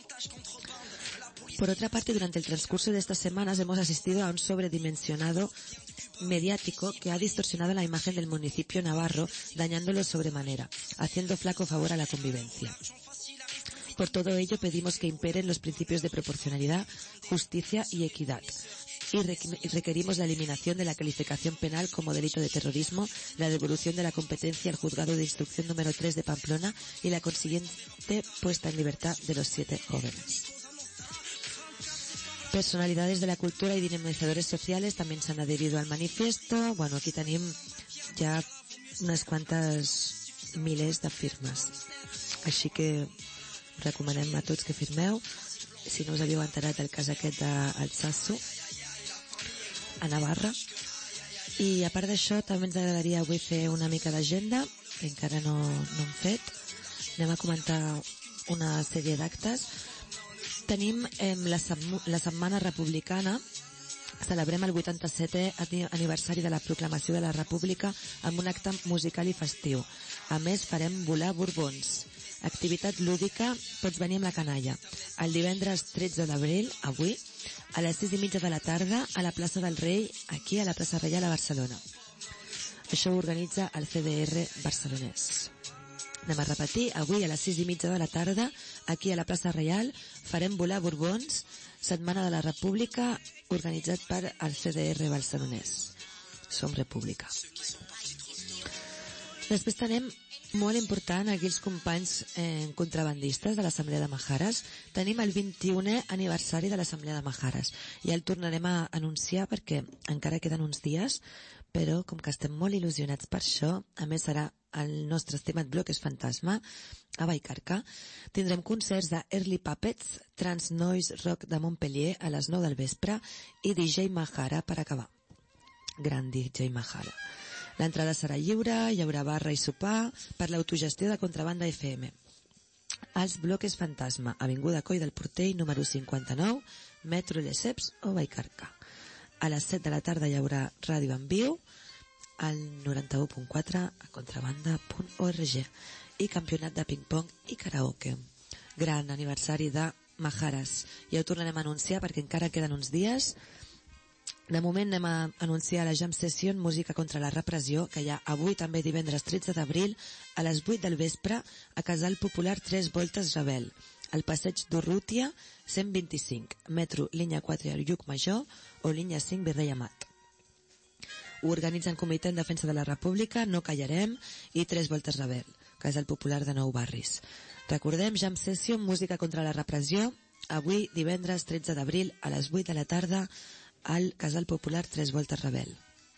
Por otra parte, durante el transcurso de estas semanas hemos asistido a un sobredimensionado mediático que ha distorsionado la imagen del municipio navarro, dañándolo sobremanera, haciendo flaco favor a la convivencia. Por todo ello, pedimos que imperen los principios de proporcionalidad, justicia y equidad. Y requerimos la eliminación de la calificación penal como delito de terrorismo, la devolución de la competencia al juzgado de instrucción número 3 de Pamplona y la consiguiente puesta en libertad de los 7 jóvenes. Personalidades de la cultura y dinamizadores sociales también s'han adherido al manifiesto. Bueno, aquí tenim ja unes quantes milers de firmes. Així que recomanem a tots que firmeu. Si no us havíeu enterat del cas aquest d'Altsasu, a Navarra. I a part d'això, també ens agradaria avui fer una mica d'agenda, que encara no hem fet. Anem a comentar una sèrie d'actes. Tenim la Setmana Republicana. Celebrem el 87è aniversari de la proclamació de la República amb un acte musical i festiu. A més, farem volar borbons. Activitat lúdica, pots venir amb la canalla. El divendres 13 d'abril, avui, a les 6:30 de la tarda, a la plaça del Rei, aquí a la plaça Reial a Barcelona. Això ho organitza el CDR barcelonès. Anem a repetir, avui a les 6:30 de la tarda, aquí a la plaça Reial, farem volar borbons, Setmana de la República, organitzat per el CDR barcelonès. Som República. Després tenim molt important aquí els companys contrabandistes de l'Assemblea de Majares. Tenim el 21è aniversari de l'Assemblea de Majares. Ja el tornarem a anunciar perquè encara queden uns dies, però com que estem molt il·lusionats per això, a més serà el nostre estimat Bloques Fantasma a Vallcarca. Tindrem concerts de Early Puppets, Trans Noise Rock de Montpellier a les 9 del vespre i DJ Mahara per acabar. Gran DJ Mahara. L'entrada serà lliure, hi haurà barra i sopar per l'autogestió de Contrabanda FM. Els Bloques Fantasma, Avinguda Coll del Portell, número 59, Metro Lesseps o Vallcarca. A les 7 de la tarda hi haurà ràdio en viu al 91.4 a contrabanda.org i campionat de ping-pong i karaoke. Gran aniversari de Majares. Ja ho tornarem a anunciar perquè encara queden uns dies. De moment anem a anunciar la Jam Session Música contra la Repressió, que hi ha avui també divendres 13 d'abril a les 8 del vespre a Casal Popular 3 Voltes Rebel, al passeig d'Urrutia 125, metro línia 4 al Lluc Major o línia 5 Virrei Amat. Ho organitzen Comitè en Defensa de la República, No Callarem i 3 Voltes Rebel, Casal Popular de 9 barris. Recordem, Jam Session Música contra la Repressió, avui divendres 13 d'abril a les 8 de la tarda al Casal Popular 3 Voltes Rebel.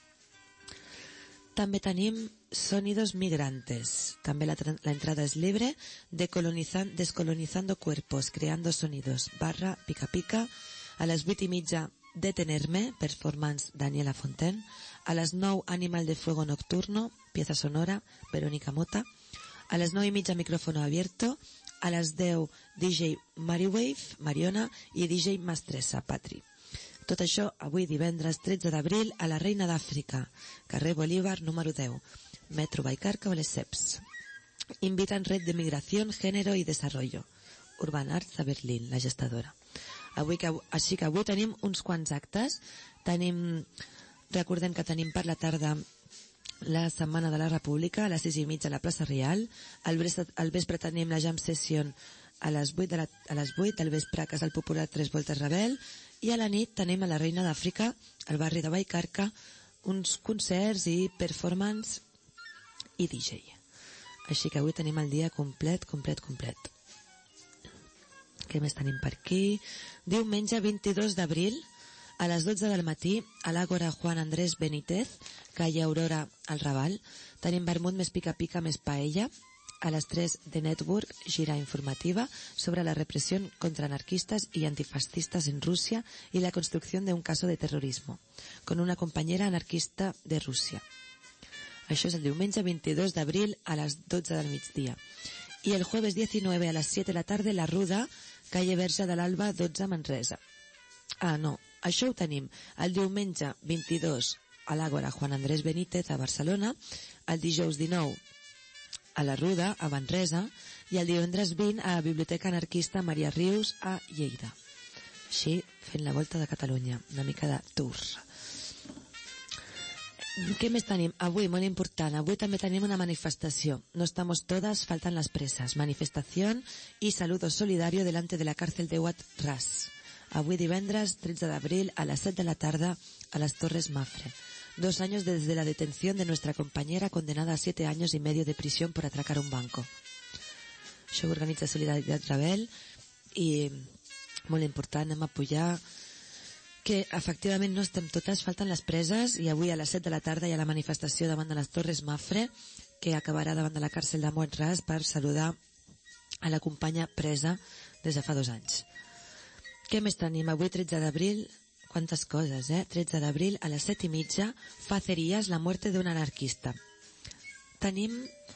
També tenim Sonidos Migrantes. També la entrada és libre. Descolonizando Cuerpos, Creando Sonidos, barra Pica Pica. A les 8:30 Detenerme, performance Daniela Fontaine. A les 9 Animal de Fuego Nocturno, pieza sonora Verónica Mota. A les 9:30 Micrófono Abierto. A les 10 DJ Mariwave, Mariona i DJ Mastressa, Patri. Tot això avui divendres 13 d'abril a la Reina d'Àfrica, carrer Bolívar número 10, metro Vallcarca o Lesseps. Invitan Red de Migración, Género y Desarrollo, Urban Arts de Berlín, la gestadora. Així que avui tenim uns quants actes. Recordem que tenim per la tarda la Setmana de la República a les 6:30 a la plaça Reial. Al vespre tenim la Jam Session a les 8 del vespre a Casal Popular 3 Voltes Rebel. I a la nit tenim a la Reina d'Àfrica, al barri de Vallcarca, uns concerts i performance i DJ. Així que avui tenim el dia complet. Què més tenim per aquí? Diumenge 22 d'abril, a les 12 del matí, a l'Àgora Juan Andrés Benítez, calle Aurora al Raval. Tenim vermut més pica-pica més paella A las 3, The Network, gira informativa sobre la represión contra anarquistas y antifascistas en Rusia y la construcción de un caso de terrorismo, con una compañera anarquista de Rusia. Això és el diumenge 22 d'abril a les 12 del migdia. I el jueves 19 a les 7 de la tarda, La Ruda, calle Verge de l'Alba 12, Manresa. Ah, no, això ho tenim el diumenge 22 a l'Àgora Juan Andrés Benítez a Barcelona, el dijous 19 a La Ruda, a Manresa, i el divendres 20 a la Biblioteca Anarquista Maria Rius a Lleida. Així, fent la volta de Catalunya, una mica de tour. Què més tenim? Avui, molt important, avui també tenim una manifestació. No estamos todas, faltan las presas. Manifestación y saludo solidario delante de la cárcel de Huat Ras. Avui divendres 13 d'abril a les 7 de la tarda a las Torres Mafre. 2 años desde la detención de nuestra compañera condenada a 7 años y medio de prisión por atracar un banco. Això ho organitza Solidaritat Rebel i molt important, anem a apoyar que efectivament no estem totes, falten les preses i avui a les 7 de la tarda hi ha la manifestació davant de les Torres Mafre que acabarà davant de la càrcel de Huat Ras per saludar a la companya presa des de fa 2 anys. Què més tenim? Avui 13 d'abril, quantes coses, 13 d'abril a les 7:30, Facerías, la muerte de un anarquista. Tenim...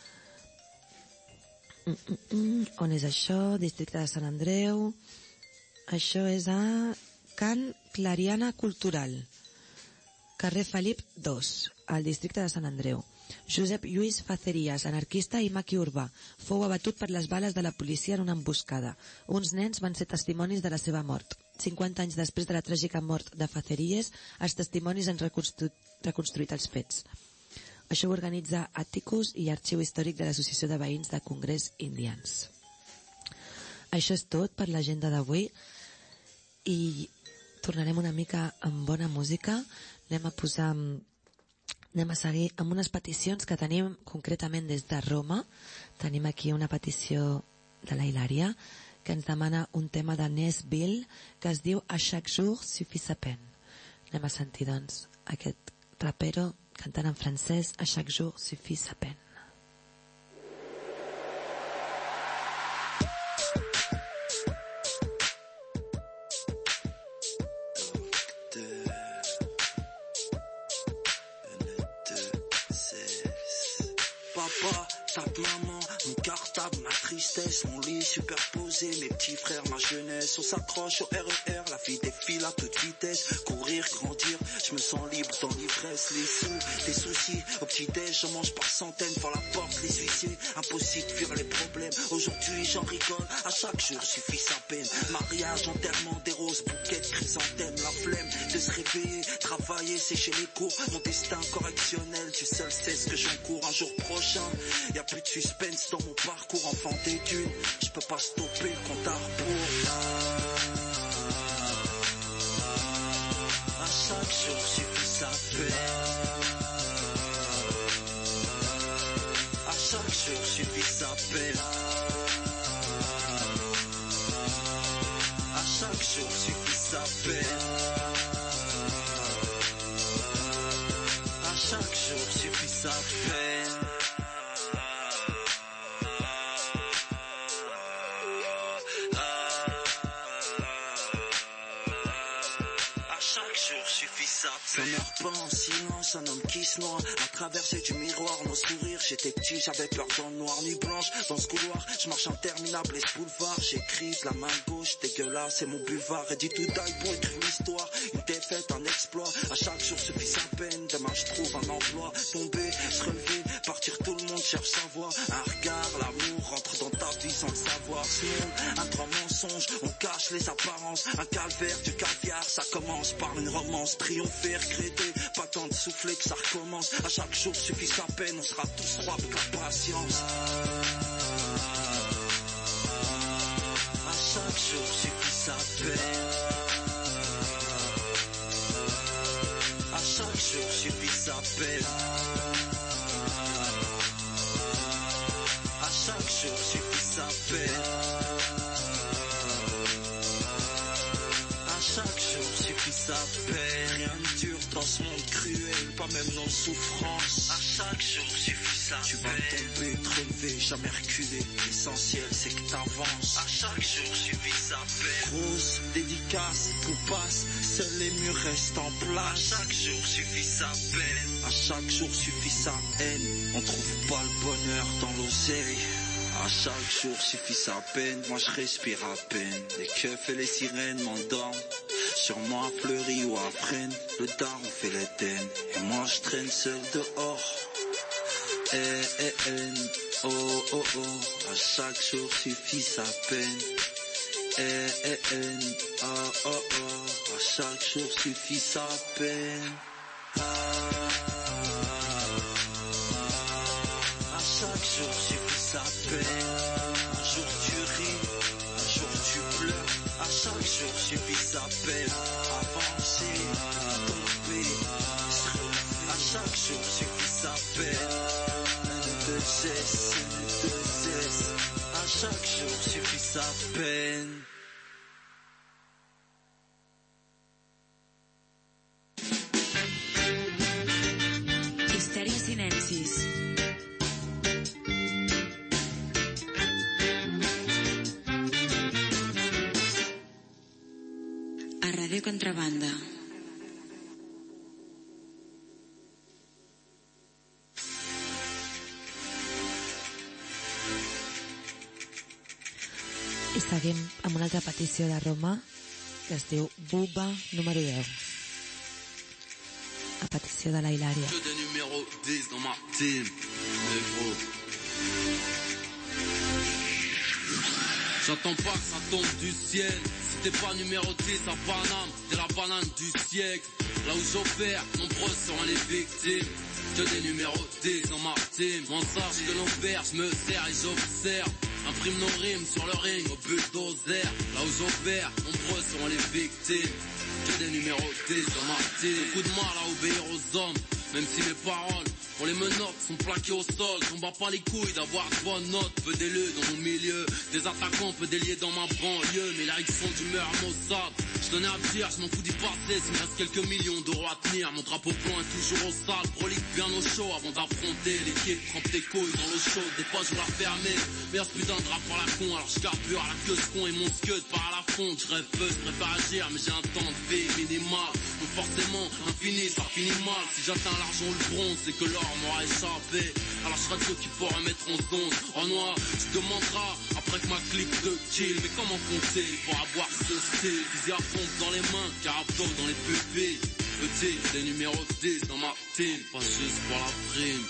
On és això? Districte de Sant Andreu. Això és a Can Clariana Cultural, carrer Felip 2, al districte de Sant Andreu. Josep Lluís Facerías, anarquista i maqui urbà, fou abatut per les bales de la policia en una emboscada. Uns nens van ser testimonis de la seva mort. 50 anys després de la tràgica mort de Facerías, els testimonis han reconstruït els fets. Això ho organitza Atticus i Arxiu Històric de l'Associació de Veïns de Congrés Indians. Això és tot per l'agenda d'avui i tornarem una mica amb bona música. Anem a seguir amb unes peticions que tenim concretament des de Roma. Tenim aquí una petició de la Hilària que ens demana un tema de Nesbill que es diu A chaque jour suffit sa peine. Anem a sentir doncs aquest rapero cantant en francès A chaque jour suffit sa peine. Papa, tape maman, mon cartable, ma tristesse, mon lit superposé, mes petits frères, ma jeunesse, on s'accroche au RER, la vie défile à toute vitesse, courir, grandir, je me sens libre dans l'ivresse, les sous, les soucis, au petit-déj, j'en mange par centaines, par la porte, les huissiers, impossible de fuir les problèmes, aujourd'hui j'en rigole, à chaque jour suffit sa peine, mariage, enterrement, des roses, bouquets de chrysanthèmes, la flemme de se réveiller, travailler, sécher les cours, mon destin correctionnel, tu seul sais ce que j'encours, un jour prochain, y'a plus de suspense dans mon parcours, enfant des dunes, je peux pas stopper le compte à rebours. À chaque jour suffit sa peine. À chaque jour suffit sa peine. À chaque jour suffit sa peine. À chaque jour suffit sa peine. Ça meurt pas en silence, un homme qui se noie. À traverser du miroir, nos sourires. J'étais petit, j'avais peur dans le noir, nuit blanche. Dans ce couloir, je marche interminable et ce boulevard. J'écris de la main gauche, dégueulasse, c'est mon buvard. Ready to die pour écrire l'histoire. Une défaite, un exploit. À chaque jour suffit sa peine. Demain je trouve un emploi. Tomber, se relever, partir, tout le monde cherche sa voie. Un regard, l'amour rentre dans ta vie sans le savoir. Ce monde, un grand mensonge, on cache les apparences. Un calvaire, du caviar, ça commence par une romance. Triompher, regretter, pas tant de souffler que ça recommence. À chaque jour suffit sa peine, on sera tous rois avec la patience. À chaque jour suffit sa peine. À chaque jour suffit sa peine. À chaque jour suffit sa peine. À chaque jour suffit sa peine. Rien ne dure dans ce monde cruel, pas même nos souffrances. À chaque jour suffit sa peine. Tu vas tomber, te relever, jamais reculer. L'essentiel c'est que t'avances. À chaque jour suffit sa peine. Rose, dédicace, tout passe, seuls les murs restent en place. À chaque jour suffit sa peine. À chaque jour suffit sa haine. On trouve pas le bonheur dans l'oseille. À chaque jour suffit sa peine. Moi je respire à peine. Les keufs et les sirènes m'endorment. Sur moi Fleury ou à Fresnes, le daron fait l'Éden. Et moi je traîne seul dehors. Oh oh oh. À chaque jour suffit sa peine. Oh oh oh. À chaque jour suffit sa peine. À chaque jour suffit sa peine. Un jour tu ris, un jour tu pleures. À chaque jour suffit sa peine. Avancer, tomber, se relever. À chaque jour suffit sa peine. Ne cesse. À chaque jour suffit sa peine. Histèria Silencis. A Ràdio Contrabanda. I seguim amb una altra petició de Roma que es diu Buba número 10. A petició de la Hilària. Que des numéros 10 dans ma team, négro. J'attends pas que ça tombe du ciel. Si t'es pas numéro 10 à Paname, t'es la banane du siècle. Là où j'opère, nombreux seront les victimes. Que des numéros 10 dans ma team. M'en sache que l'auberge me sert et j'observe. Imprime nos rimes sur le ring au bulldozer. Là où j'opère, nombreux seront les victimes. Que des numéros 10 dans ma team. Beaucoup de mal à obéir aux hommes, même si mes paroles pour les menottes sont plaquées au sol. J'en bats pas les couilles d'avoir de bonnes notes. Peu d'élus dans mon milieu, des attaquants peu déliés dans ma banlieue. Mais là ils sont d'humeur maussade. Je tenais à dire, je m'en fous d'y passer. S'il me reste quelques millions d'euros à tenir, mon drapeau blanc est toujours au sale. Prolique bien au chaud avant d'affronter l'équipe. Trempe tes couilles dans l'eau chaude, des fois je la fermer. Mais ce putain de drap par la con, alors je carbure à la queue ce con et mon scud part à la fonte. Je rêve peu, je préfère agir, mais j'ai un temps de vie minimal. Donc forcément, infini, ça finit mal. Si j'atteins l'argent ou le bronze, c'est que l'or m'aura échappé. Alors je serai de ceux qui pourraient mettre en zone. En noir, tu demanderas après que ma clique de kill. Mais comment compter pour avoir ce style? Fusil à pompe dans les mains, carabto dans les pupilles. Petit, des numéros 10 dans ma team, pas juste pour la prime.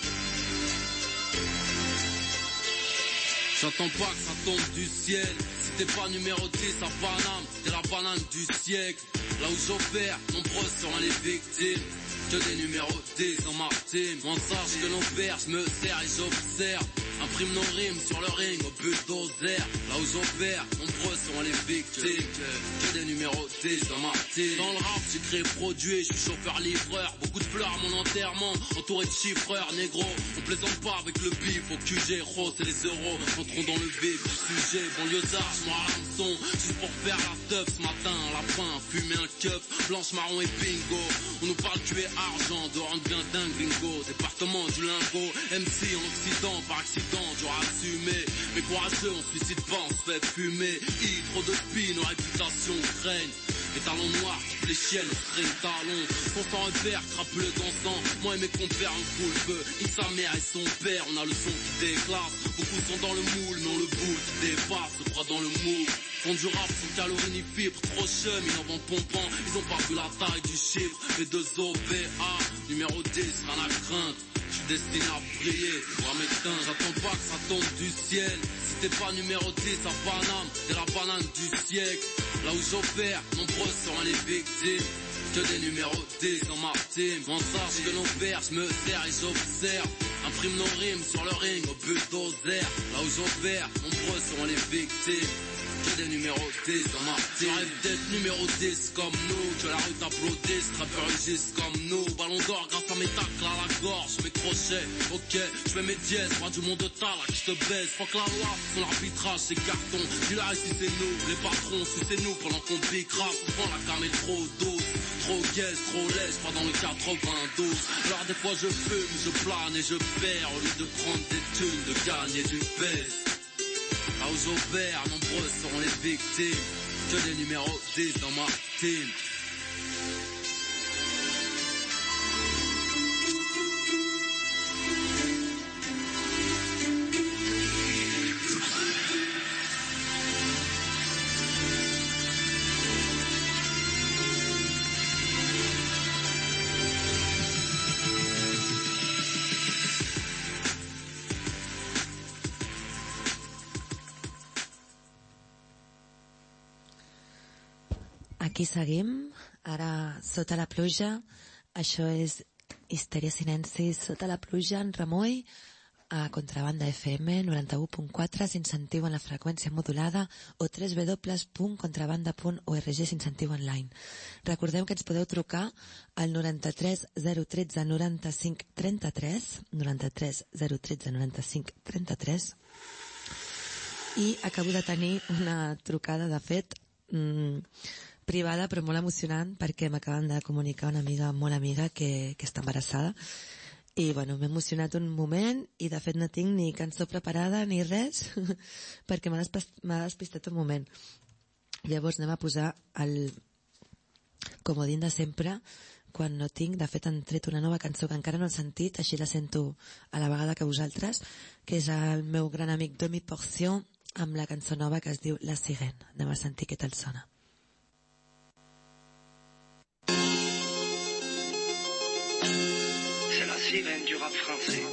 J'attends pas que ça tombe du ciel. Si t'es pas numéro 10 à Paname, t'es la banane du siècle. Là où j'opère, nombreux seront les victimes. Que des numéros 10 dans ma team. M'en sache que l'auberge me sert et j'observe. Imprime nos rimes sur le ring au bulldozer. Là où j'opère, nombreux seront les victimes. Que des numéros 10 dans ma team. Dans le rap, j'ai créé produit, je suis chauffeur-livreur. Beaucoup de fleurs à mon enterrement, entouré de chiffreurs négro. On plaisante pas avec le bif au QG, rose et les euros. Entrons dans le vif du sujet, banlieusard, j'm'en hameçon. Juste pour faire la teuf ce matin, la fin, fumer un keuf, blanche, marron et bingo. On nous parle tuer argent, de rendre bien dingue gringo. Département du lingot, MC en Occident, par accident, j'aurais assumé. Mais courageux, on suicide pas, on se fait fumer. Trop de spin, nos réputations craignent. Les talons noirs, toutes les chiennes, string talons. Son sang repère, crapuleux dansant. Moi et mes compères, on fout le feu. Il sa mère et son père, on a le son qui déclasse. Beaucoup sont dans le moule, mais on le boule qui dépasse, se croit dans le moule. Font du rap sans calories ni fibres, trop chum, ils en vont pompant. Ils ont pas vu la taille du chiffre. Les deux OVA, numéro 10, rien à craindre. Je suis destiné à briller, voir m'éteindre. J'attends pas que ça tombe du ciel. Si t'es pas numéro 10 à Paname, t'es la banane du siècle. Là où j'opère, nombreux seront les victimes. Que des numéros 10 dans ma team. M'en sache que l'auberge me sert et j'observe. Imprime nos rimes sur le ring au bulldozer. Là où j'opère, nombreux seront les victimes. que des numéros 10 dans ma team. J'arrive d'être numéro 10 comme nous, que la rue t'applaudisse, rappeurs rugissent comme nous. Ballon d'or grâce à mes tacles à la gorge, mes crochets, ok, je fais mes dièses, pas du monde de ta là que je te baise. Fuck la loi, son arbitrage c'est carton. Dis-là ici c'est nous, les patrons, si c'est nous pendant qu'on pique rap. Souvent la carne est trop douce, trop gaise, trop lèche, pas dans le 92. Alors des fois je fume, je plane et je perds, au lieu de prendre des thunes, de gagner du baisse. Là où j'opère, nombreux seront les victimes, que des numéros 10 dans ma team. Aquí seguim, ara sota la pluja, això és Histèria Silencis sota la pluja en remoll a Contrabanda FM 91.4 s'incentiu en la freqüència modulada o www.contrabanda.org s'incentiu online. Recordeu que ens podeu trucar al 93 013 95 33 93 013 95 33 i acabo de tenir una trucada de fet privada però molt emocionant perquè m'acaben de comunicar una amiga molt amiga que està embarassada i bueno, m'he emocionat un moment i de fet no tinc ni cançó preparada ni res perquè m'ha despistat un moment. Llavors anem a posar el comodín de sempre quan no tinc. De fet han tret una nova cançó que encara no he sentit, així la sento a la vegada que vosaltres, que és el meu gran amic Demi Portion amb la cançó nova que es diu La Sirène. Anem a sentir què tal sona. C'est la sirène du rap français.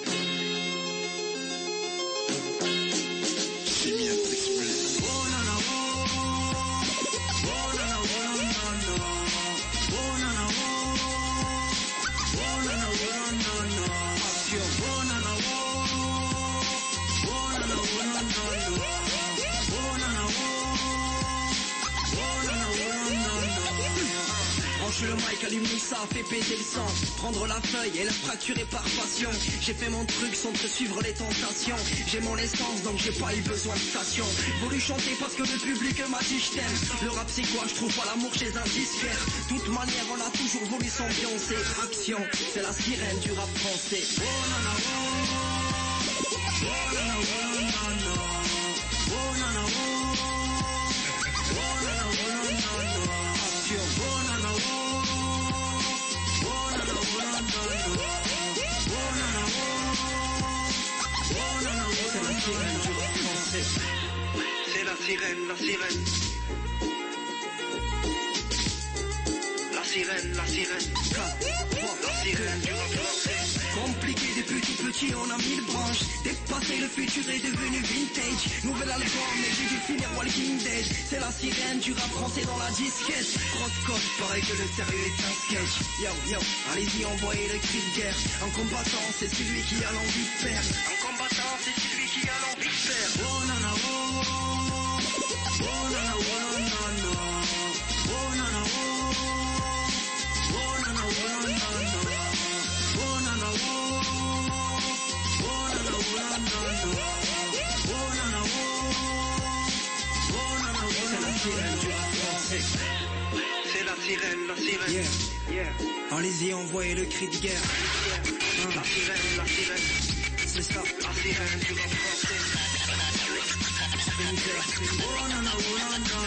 Branche le mic, allume ça, fait péter le sang. Prendre la feuille et la fracturer par passion. J'ai fait mon truc sans te suivre les tentations. J'ai mon essence donc j'ai pas eu besoin de station. Voulu chanter parce que le public m'a dit je t'aime. Le rap c'est quoi? Je trouve pas l'amour chez un disquaire. Toute manière on a toujours voulu s'ambiancer. Action, c'est la sirène du rap français. Oh nana oh, oh nana oh nana oh nana oh, oh nana oh nana. Action, oh nana oh. C'est la sirène, la sirène. La sirène, la sirène. La sirène du rap français. Compliqué depuis tout petit, on a 1000 branches. Dépassé, le futur est devenu vintage. Nouvel album, mais j'ai dû finir Walking Dead. C'est la sirène du rap français dans la disquette. Grosse cote, pareil que le sérieux est un sketch. Yo, yo, allez-y, envoyez le cri de guerre. Un combattant, c'est celui qui a l'envie de perdre. Un combattant, c'est celui qui a l'envie de faire. Oh nana oh, oh nana oh nana, oh nana oh, oh nana oh nana, oh nana oh, oh nana oh nana, oh nana oh, oh nana oh. C'est la sirène du rap français. C'est la sirène, la sirène. Yeah, yeah. Allez-y, envoyez le cri de guerre. La sirène, la sirène. C'est ça, la sirène du rap français. Oh nana oh nana,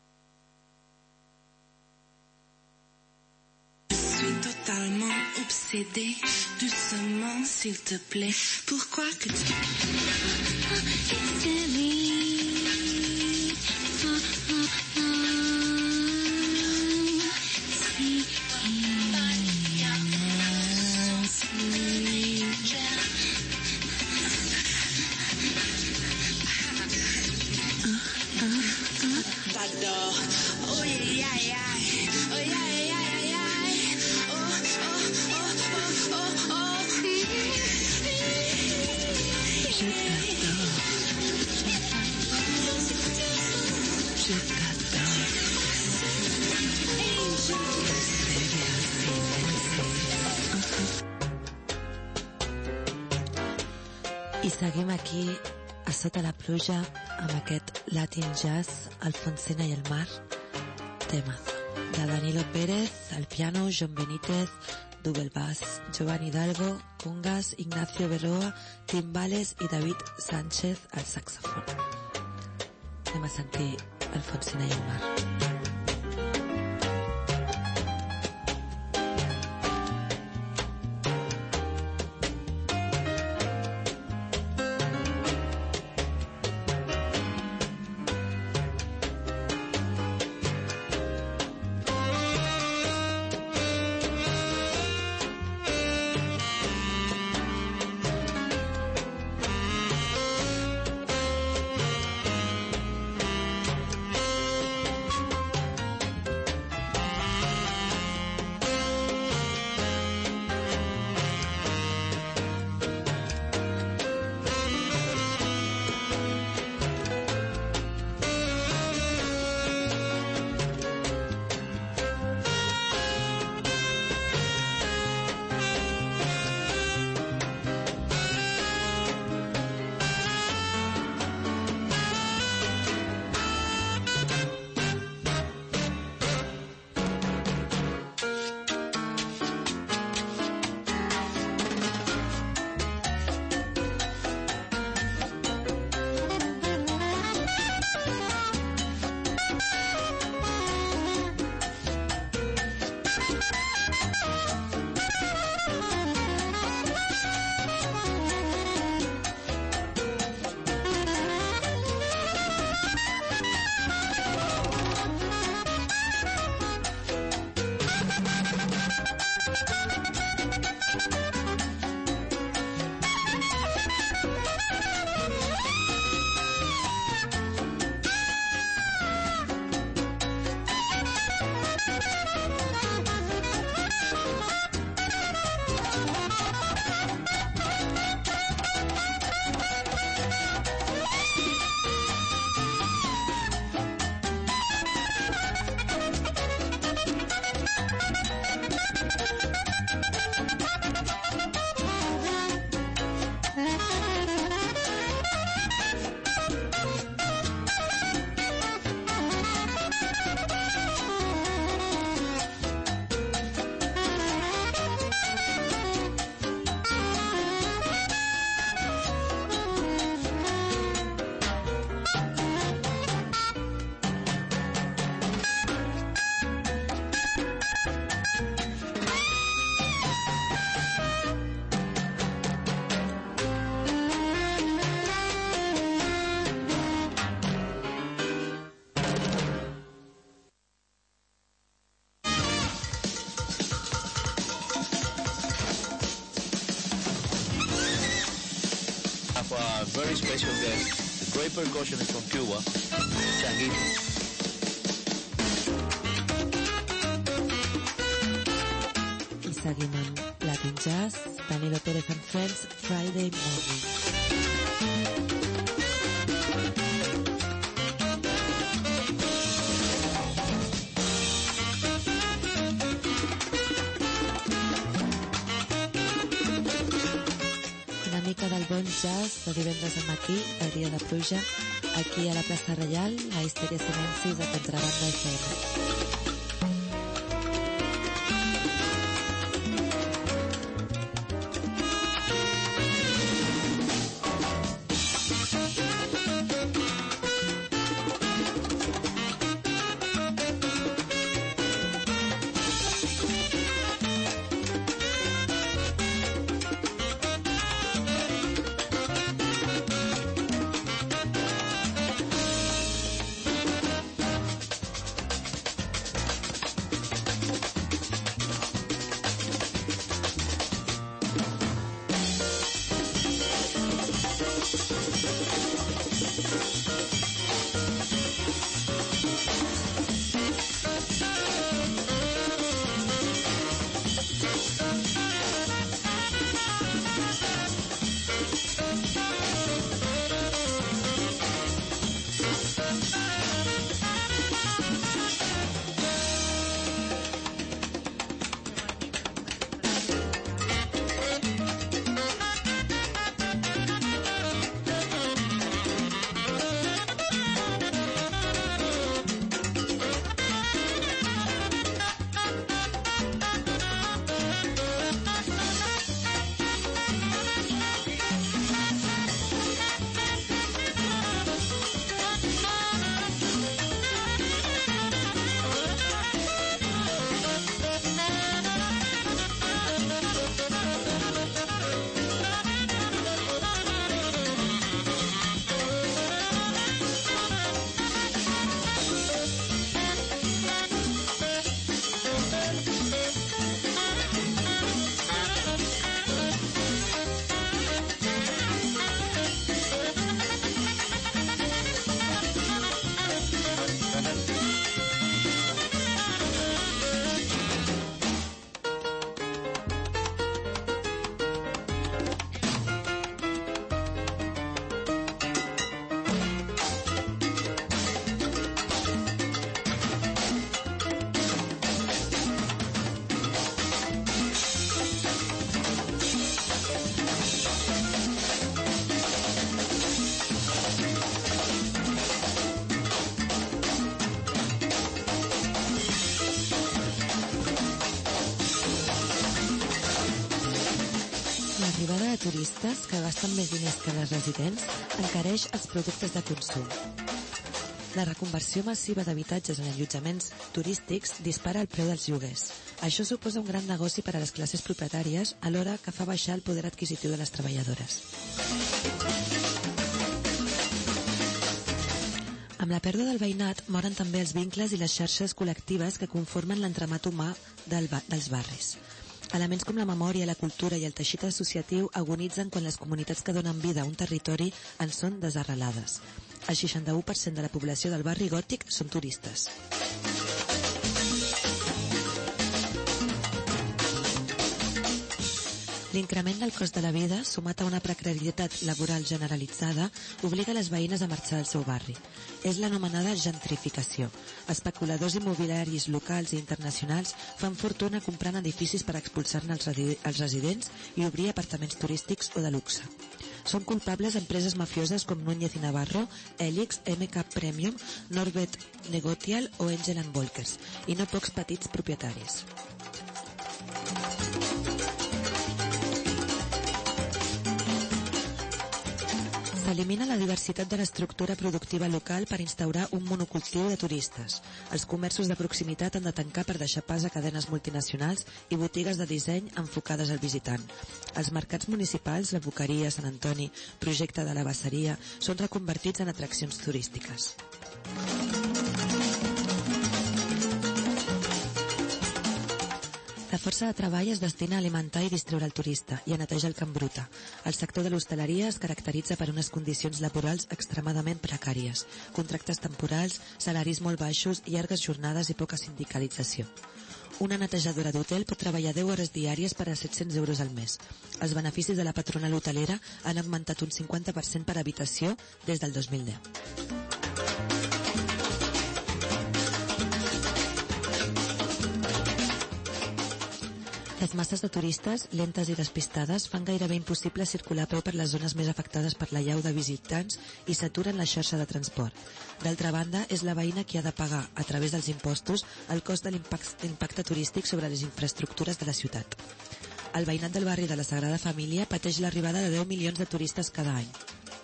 totalement obsédée. céder doucement, s'il te plaît. Pourquoi que tu... T'adore. Oh yeah, yeah, yeah. Oh yeah, yeah, yeah, yeah. Oh, oh, oh, oh, oh, oh. Je t'adore. Je t'adore. I seguim aquí a sota la pluja amb aquest Latin Jazz, Alfonsina i el mar, temazo, de Danilo Pérez al piano, John Benítez, double bass, Giovanni Hidalgo, congas, Ignacio Berroa, timbales i David Sánchez al saxofon. Anem a sentir Alfonsina i el mar. A very special guest, the great percussionist from Cuba, Changuito. I seguim amb Latin Jazz, Danilo Pérez and Friends, Friday Morning. Del bon jazz de divendres al matí, el dia de pluja, aquí a la plaça Reial, a Histèria Silencis, a Contrabanda FM. L'arribada de turistes, que gasten més diners que les residents, encareix els productes de consum. La reconversió massiva d'habitatges en allotjaments turístics dispara el preu dels lloguers. Això suposa un gran negoci per a les classes propietàries, alhora que fa baixar el poder adquisitiu de les treballadores. Amb la pèrdua del veïnat moren també els vincles i les xarxes col·lectives que conformen l'entramat humà dels barris. Elements com la memòria, la cultura i el teixit associatiu agonitzen quan les comunitats que donen vida a un territori en són desarrelades. El 61% de la població del barri gòtic són turistes. L'increment del cost de la vida, sumat a una precarietat laboral generalitzada, obliga les veïnes a marxar del seu barri. És l'anomenada gentrificació. Especuladors immobiliaris locals i internacionals fan fortuna comprant edificis per expulsar-ne els residents i obrir apartaments turístics o de luxe. Són culpables empreses mafioses com Núñez i Navarro, Helix, MK Premium, Norbert Negotial o Angel & Volkers, i no pocs petits propietaris. S'elimina la diversitat de l'estructura productiva local per instaurar un monocultiu de turistes. Els comerços de proximitat han de tancar per deixar pas a cadenes multinacionals i botigues de disseny enfocades al visitant. Els mercats municipals, la Boqueria, Sant Antoni, Projecte de la Basseria, són reconvertits en atraccions turístiques. La força de treball es destina a alimentar i distreure el turista i a netejar el Camp Bruta. El sector de l'hostaleria es caracteritza per unes condicions laborals extremadament precàries, contractes temporals, salaris molt baixos, llargues jornades i poca sindicalització. Una netejadora d'hotel pot treballar 10 hores diàries per a 700 euros al mes. Els beneficis de la patronal hotelera han augmentat un 50% per habitació des del 2010. Les masses de turistes, lentes i despistades, fan gairebé impossible circular a peu per les zones més afectades per l'allau de visitants i saturen la xarxa de transport. D'altra banda, és la veïna qui ha de pagar, a través dels impostos, el cost de l'impacte turístic sobre les infraestructures de la ciutat. El veïnat del barri de la Sagrada Família pateix l'arribada de 10 milions de turistes cada any.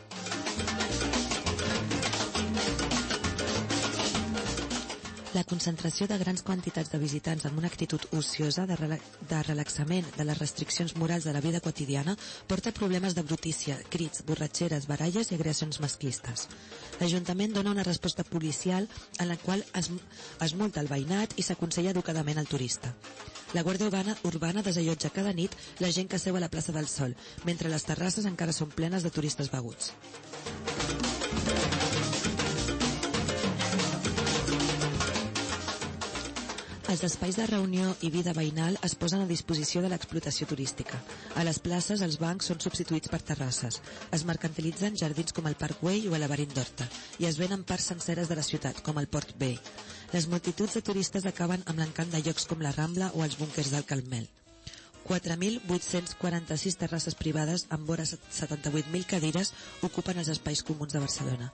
La concentració de grans quantitats de visitants amb una actitud ociosa de relaxament de les restriccions morals de la vida quotidiana porta problemes de brutícia, crits, borratxeres, baralles i agressions masclistes. L'Ajuntament dona una resposta policial en la qual es multa el veïnat i s'aconsella educadament al turista. La Guàrdia Urbana desallotja cada nit la gent que seu a la plaça del Sol, mentre les terrasses encara són plenes de turistes beguts. Els espais de reunió i vida veïnal es posen a disposició de l'explotació turística. A les places, els bancs són substituïts per terrasses. Es mercantilitzen jardins com el Parkway o el Laberint d'Horta i es venen parts senceres de la ciutat, com el Port Bay. Les multituds de turistes acaben amb l'encant de llocs com la Rambla o els búnquers del Carmel. 4.846 terrasses privades amb vora 78.000 cadires ocupen els espais comuns de Barcelona.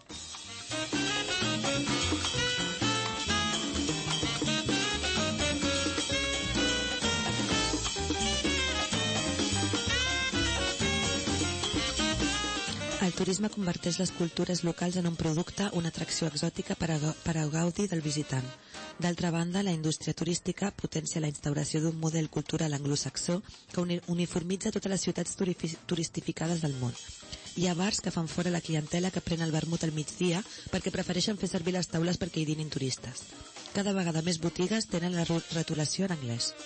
El turisme converteix les cultures locals en un producte, una atracció exòtica per a gaudi del visitant. D'altra banda, la indústria turística potencia la instauració d'un model cultural anglosaxó que uniformitza totes les ciutats turistificades del món. Hi ha bars que fan fora la clientela que pren el vermut al migdia perquè prefereixen fer servir les taules perquè hi dinin turistes. Cada vegada més botigues tenen la rotulació en anglès.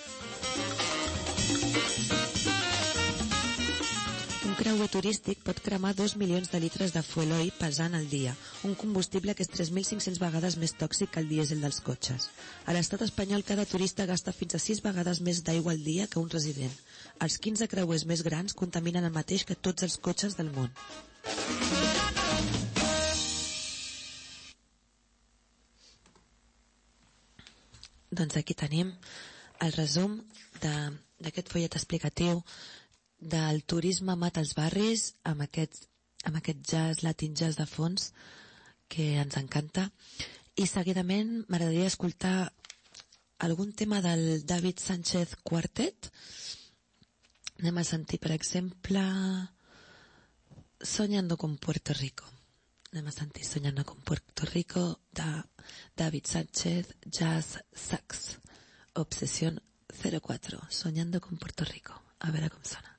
Un creuer turístic pot cremar 2 milions de litres de fuel oil pesant al dia, un combustible que és 3.500 vegades més tòxic que el dièsel dels cotxes. A l'estat espanyol, cada turista gasta fins a 6 vegades més d'aigua al dia que un resident. Els 15 creuers més grans contaminen el mateix que tots els cotxes del món. Doncs aquí tenim el resum d'aquest follet explicatiu del turisme mata els barris amb aquest jazz, latin jazz de fons que ens encanta, i seguidament m'agradaria escoltar algun tema del David Sánchez Quartet Anem a sentir, per exemple, Soñando con Puerto Rico. Anem a sentir Soñando con Puerto Rico de David Sánchez, Jazz Sax, Obsesión 04, Soñando con Puerto Rico. A veure com sona.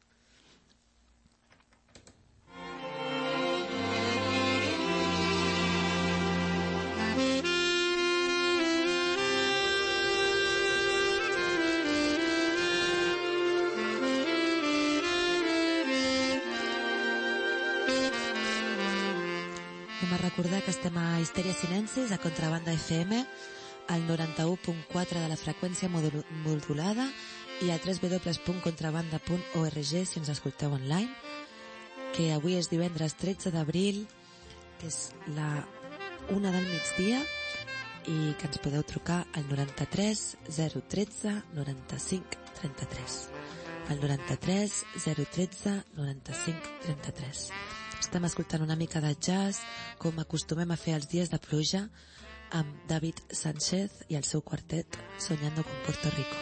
Anem a recordar que estem a Histèria Sinensis, a Contrabanda FM, al 91.4 de la freqüència modulada i a www.contrabanda.org si ens escolteu online, que avui és divendres 13 d'abril, que és la 1 del migdia, i que ens podeu trucar al 93 013 95 33. Al 93 013 95 33. Estem escoltant una mica de jazz, com acostumem a fer els dies de pluja, amb David Sánchez i el seu quartet Soñando con Puerto Rico.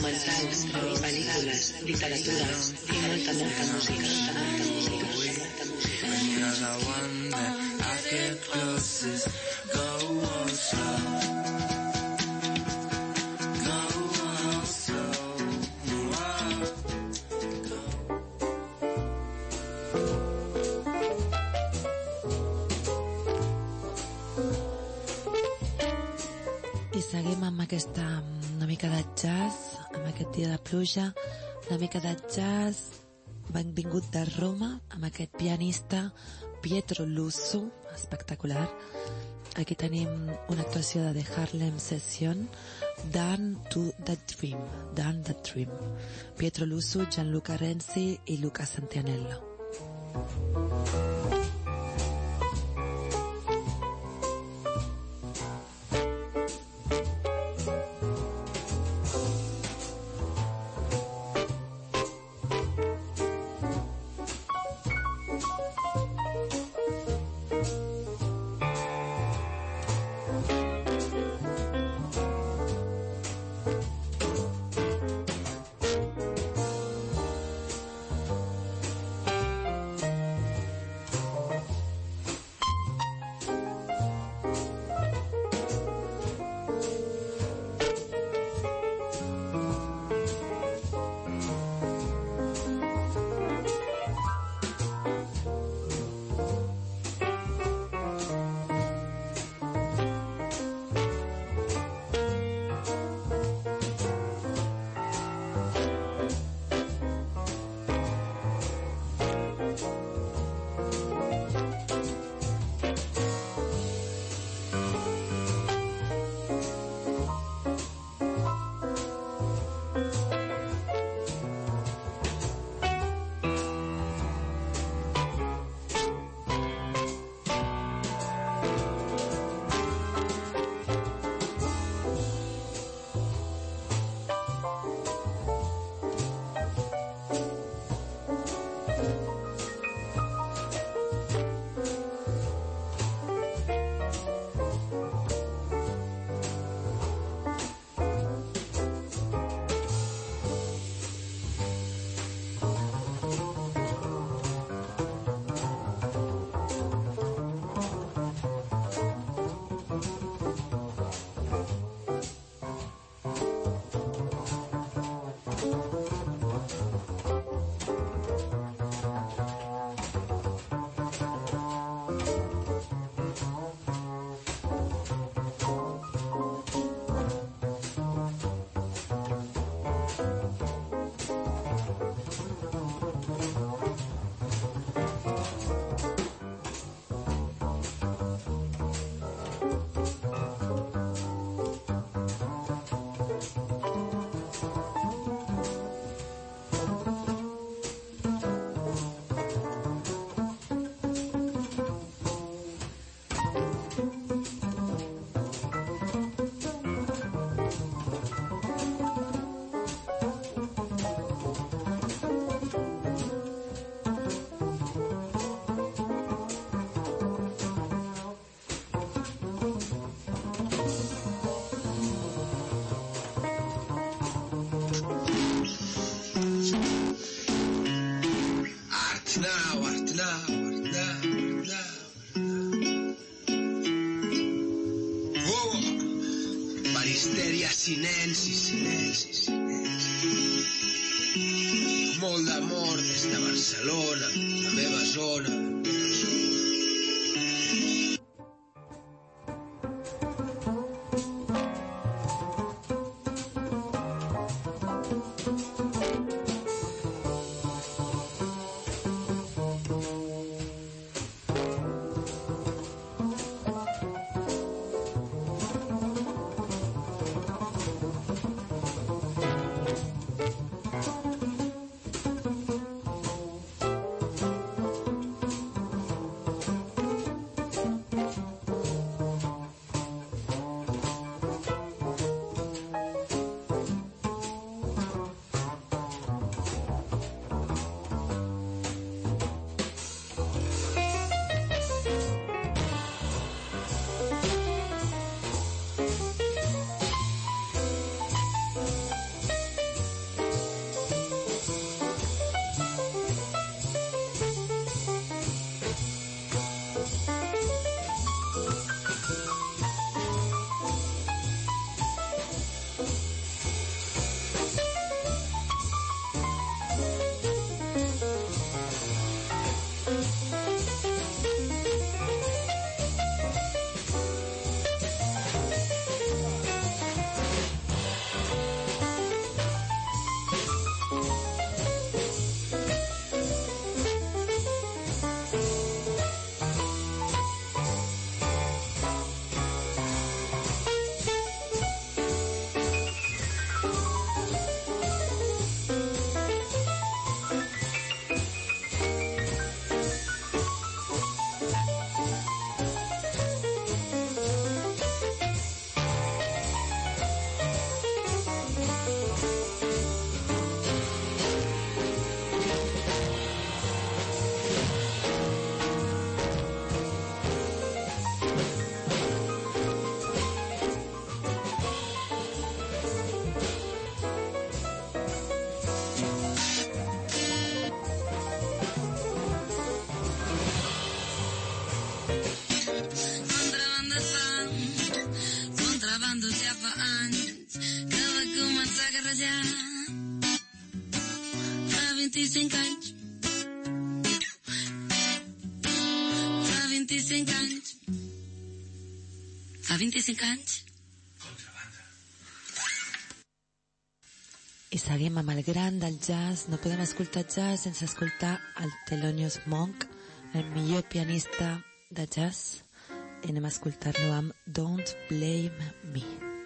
documentals, pel·lícules, literatura i molta música. Another one that I get closest. Go on slow. Go on slow. I seguim amb aquesta una mica de jazz, amb aquest dia de pluja, una mica de jazz vingut de Roma, amb aquest pianista Pietro Lusso, espectacular. Aquí tenim una actuació de The Harlem Session, Dance to the Dream. Pietro Lusso, Gianluca Renzi i Luca Santianello. Silenci. Molt d'amor des de Barcelona, la meva zona. mira, fa 25 anys. Fa 25 anys. Fa 25 anys. I seguim amb el gran del jazz. No podem escoltar jazz sense escoltar el Thelonious Monk, el millor pianista de jazz. I anem a escoltar-lo amb Don't Blame Me.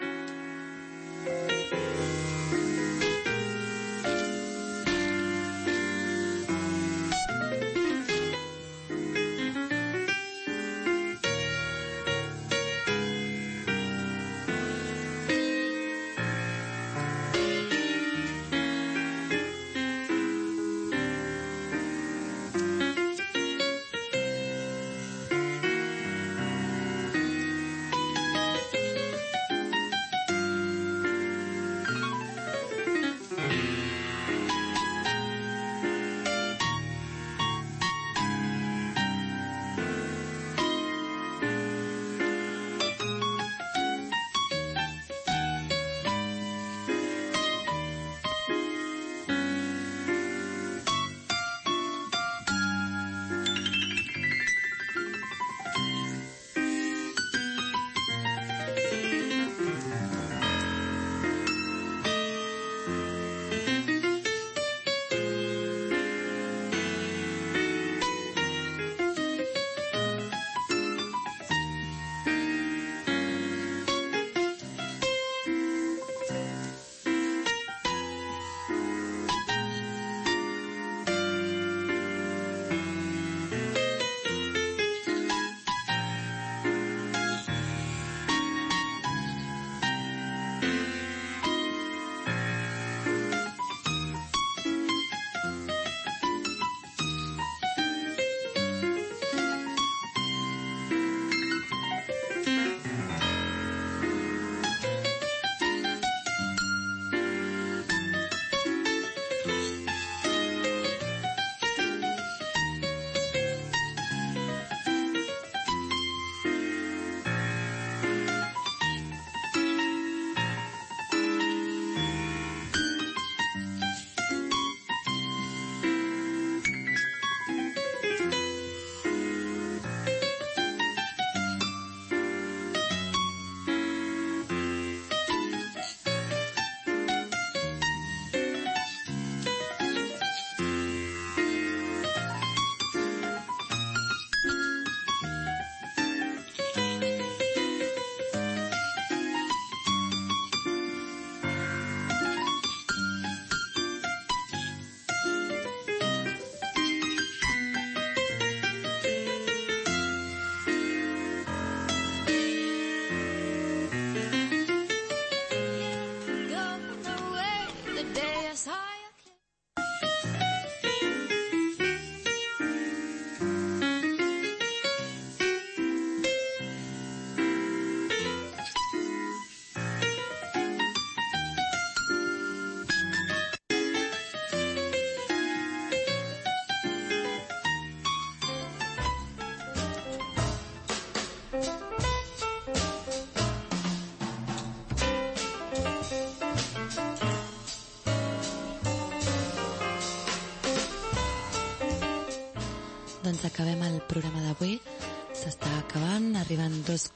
Doncs acabem el programa d'avui. S'està acabant, arriben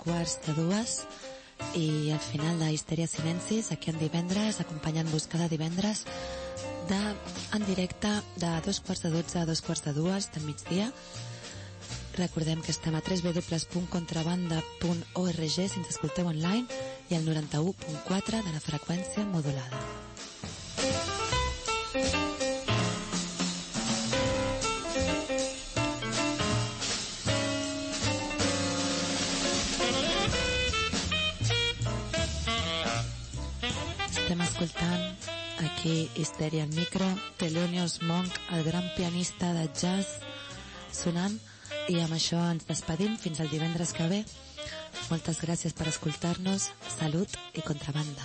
2:45 i al final de Histèria Silencis, aquí en divendres, acompanyant-vos cada divendres en directe de 2:45 a 2:45 del migdia. Recordem que estem a www.contrabanda.org si ens escolteu online i al 91.4 de la freqüència modulada. Estem escoltant aquí Histèria al micro, Thelonious Monk, el gran pianista de jazz, sonant, i amb això ens despedim fins al divendres que ve. Moltes gràcies per escoltar-nos, salut i contrabanda.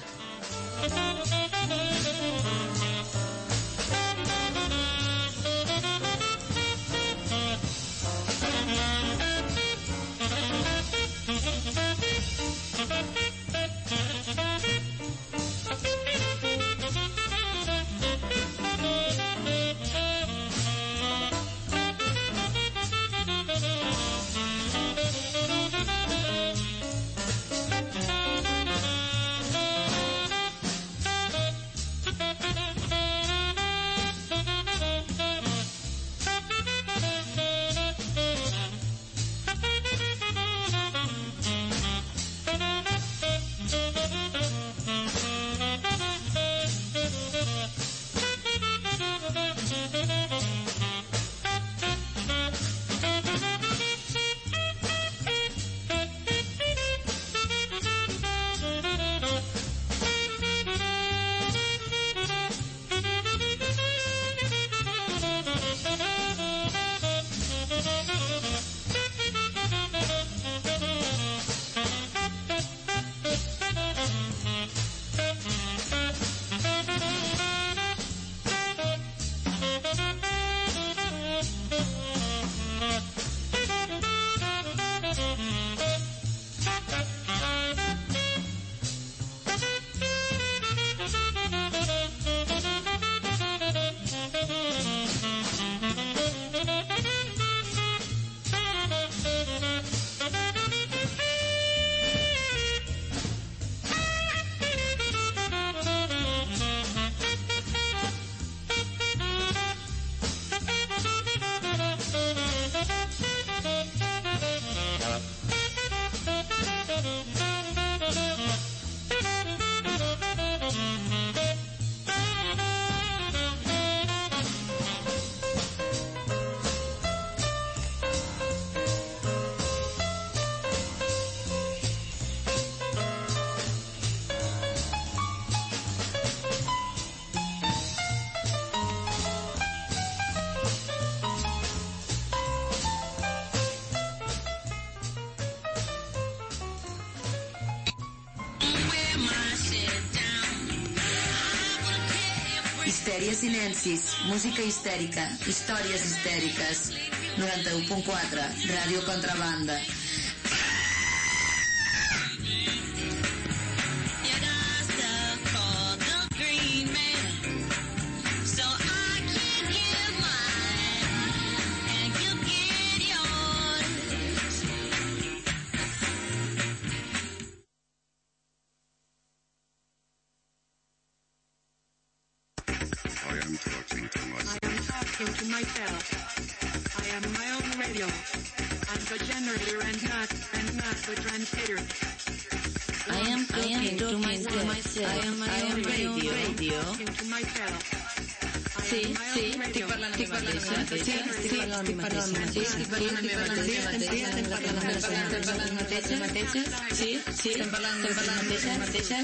Histèria Sinensis, música histèrica, històries histèriques. 91.4, Ràdio Contrabanda. To myself. I am my own radio. I'm the generator and not the transmitter. I am talking to myself. I am my own radio. To myself. Sí, estic parlant a mi mateixa. Estic parlant a mi mateixa. Estic parlant a mi mateixa. Sí, estem parlant a mi mateixa.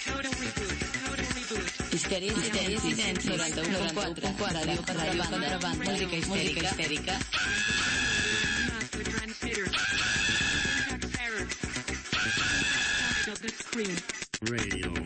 Histèria Sinensis, 91.4, Ràdio Contrabanda, música histèrica. Radio.